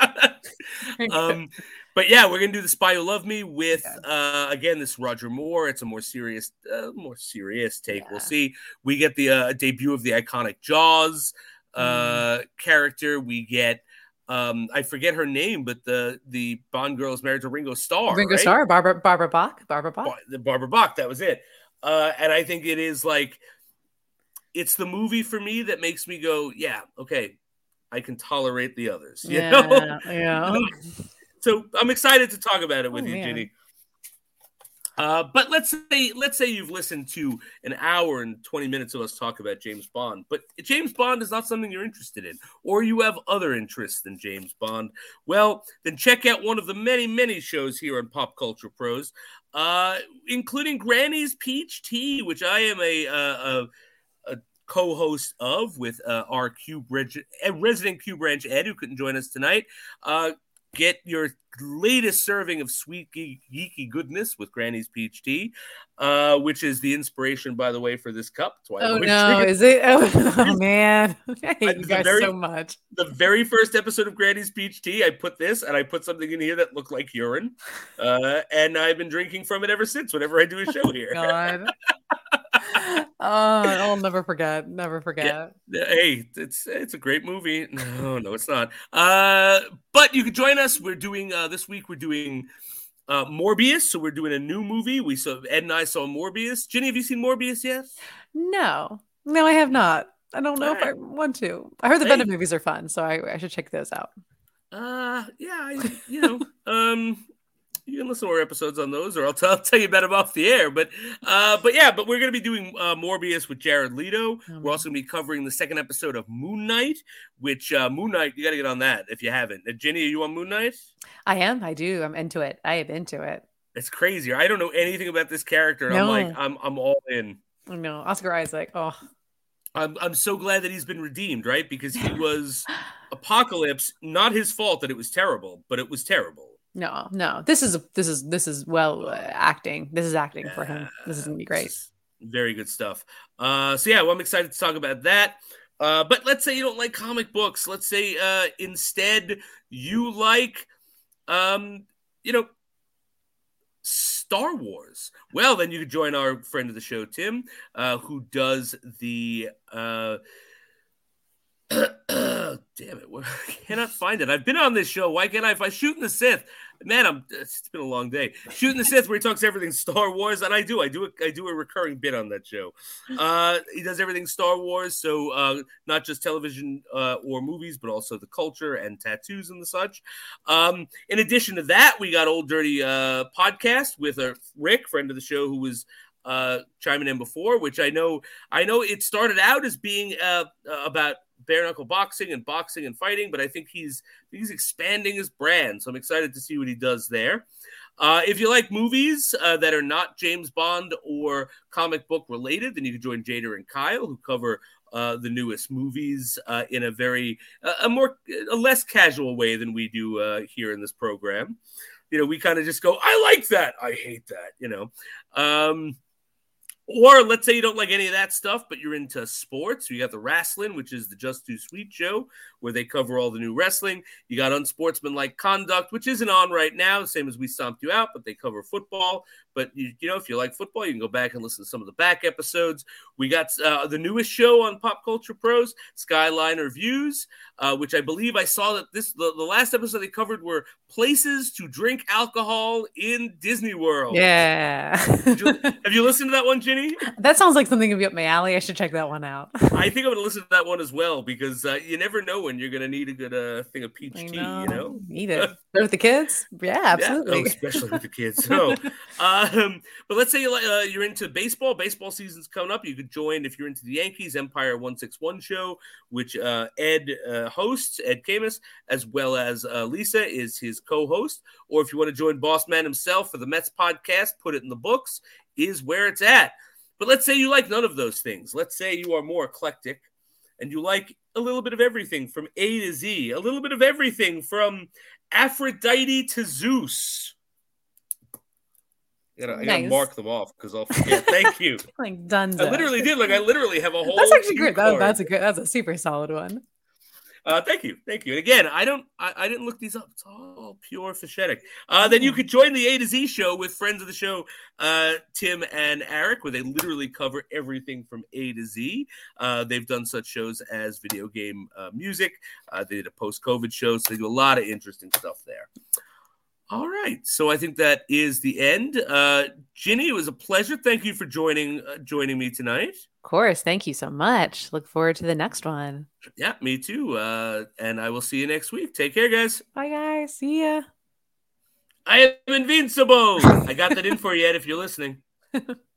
um, but yeah, we're gonna do The Spy Who Loved Me with uh, again this Roger Moore. It's a more serious, uh, more serious take. Yeah. We'll see. We get the uh, debut of the iconic Jaws uh, mm. character. We get. Um, I forget her name, but the the Bond girl is married to Ringo Starr. Ringo right? Starr, Barbara Barbara Bach, Barbara Bach, Bar- the Barbara Bach. That was it. Uh, and I think it is like it's the movie for me that makes me go, yeah, okay, I can tolerate the others. You yeah, know? yeah. So I'm excited to talk about it with oh, you, man. Ginny. Uh, but let's say let's say you've listened to an hour and twenty minutes of us talk about James Bond, but James Bond is not something you're interested in, or you have other interests than James Bond. Well, then check out one of the many, many shows here on Pop Culture Pros, uh, including Granny's Peach Tea, which I am a, a, a co-host of with uh, our Q Branch, resident Q Branch Ed, who couldn't join us tonight. Uh, Get your latest serving of sweet geeky goodness with Granny's Peach Tea, uh, which is the inspiration, by the way, for this cup. That's why oh, no. Is it? Oh, oh man. I hate you guys very, so much. The very first episode of Granny's Peach Tea, I put this, and I put something in here that looked like urine. Uh, and I've been drinking from it ever since, whenever I do a show here. God. Oh, I'll never forget. Never forget. Yeah. Hey, it's it's a great movie. No, no, it's not. Uh, but you can join us. We're doing uh, this week. We're doing uh, Morbius. So we're doing a new movie. We saw Ed and I saw Morbius. Jenny, have you seen Morbius yet? No, no, I have not. I don't know All if right. I want to. I heard the hey. Venom movies are fun, so I, I should check those out. Uh, yeah, I, you know, um. You can listen to our episodes on those, or I'll, t- I'll tell you about them off the air. But, uh, but yeah, but we're going to be doing uh, Morbius with Jared Leto. Mm-hmm. We're also going to be covering the second episode of Moon Knight, which uh, Moon Knight, you got to get on that if you haven't. Uh, Jenny, are you on Moon Knight? I am. I do. I'm into it. I am into it. It's crazy. I don't know anything about this character. No. I'm like, I'm, I'm all in. I know. Oscar Isaac. Oh, I'm, I'm so glad that he's been redeemed, right? Because he was Apocalypse. Not his fault that it was terrible, but it was terrible. No, no. This is this is this is well uh, acting. This is acting yeah, for him. This is gonna be great. Very good stuff. Uh, so yeah, well, I'm excited to talk about that. Uh, but let's say you don't like comic books. Let's say uh, instead you like, um, you know, Star Wars. Well, then you could join our friend of the show, Tim, uh, who does the. Uh, damn it! I cannot find it. I've been on this show. Why can't I? If I Shooting the Sith, man, I'm. It's been a long day. Shooting the Sith, where he talks everything Star Wars, and I do. I do. A, I do a recurring bit on that show. Uh, he does everything Star Wars, so uh, not just television uh, or movies, but also the culture and tattoos and the such. Um, in addition to that, we got Old Dirty uh, podcast with uh, Rick, friend of the show, who was. Uh, chiming in before, which I know, I know it started out as being uh, about bare knuckle boxing and boxing and fighting, but I think he's he's expanding his brand, so I'm excited to see what he does there. Uh, if you like movies uh, that are not James Bond or comic book related, then you can join Jada and Kyle, who cover uh, the newest movies uh, in a very uh, a more a less casual way than we do uh, here in this program. You know, we kind of just go, I like that, I hate that. You know. Um, Or let's say you don't like any of that stuff, but you're into sports. You got the Wrestling, which is the Just Too Sweet show, where they cover all the new wrestling. You got Unsportsmanlike Conduct, which isn't on right now, same as We Stomped You Out, but they cover football. But, you, you know, if you like football, you can go back and listen to some of the back episodes. We got uh, the newest show on Pop Culture Pros, Skyliner Views, uh, which I believe I saw that this the, the last episode they covered were places to drink alcohol in Disney World. Yeah. you, have you listened to that one, Ginny? That sounds like something to be up my alley. I should check that one out. I think I'm going to listen to that one as well, because uh, you never know when you're going to need a good uh, thing of peach tea, know. you know? Need it. With the kids? Yeah, absolutely. Yeah, oh, especially with the kids. So, um, but let's say you, uh, you're into baseball. Baseball season's coming up. You could join, if you're into the Yankees, Empire one sixty-one show, which uh, Ed uh, hosts, Ed Camus, as well as uh, Lisa is his co-host. Or if you want to join Boss Man himself for the Mets podcast, Put It in the Books, is where it's at. But let's say you like none of those things. Let's say you are more eclectic and you like a little bit of everything from A to Z, a little bit of everything from Aphrodite to Zeus. I gotta, nice. I gotta mark them off because I'll forget. Thank you. Like done. I literally did. Like I literally have a whole. That's actually great. That, that's a good. That's a super solid one. Uh, thank you, thank you. And again, I don't, I, I didn't look these up. It's all pure fashetic. Uh, then you could join the A to Z show with friends of the show, uh, Tim and Eric, where they literally cover everything from A to Z. Uh, they've done such shows as video game uh, music. Uh, they did a post-COVID show, so they do a lot of interesting stuff there. All right, so I think that is the end. Uh, Ginny, it was a pleasure. Thank you for joining uh, joining me tonight. Of course, thank you so much. Look forward to the next one. Yeah, me too. Uh, and I will see you next week. Take care, guys. Bye, guys. See ya. I am invincible. I got that in for you, Ed, if you're listening.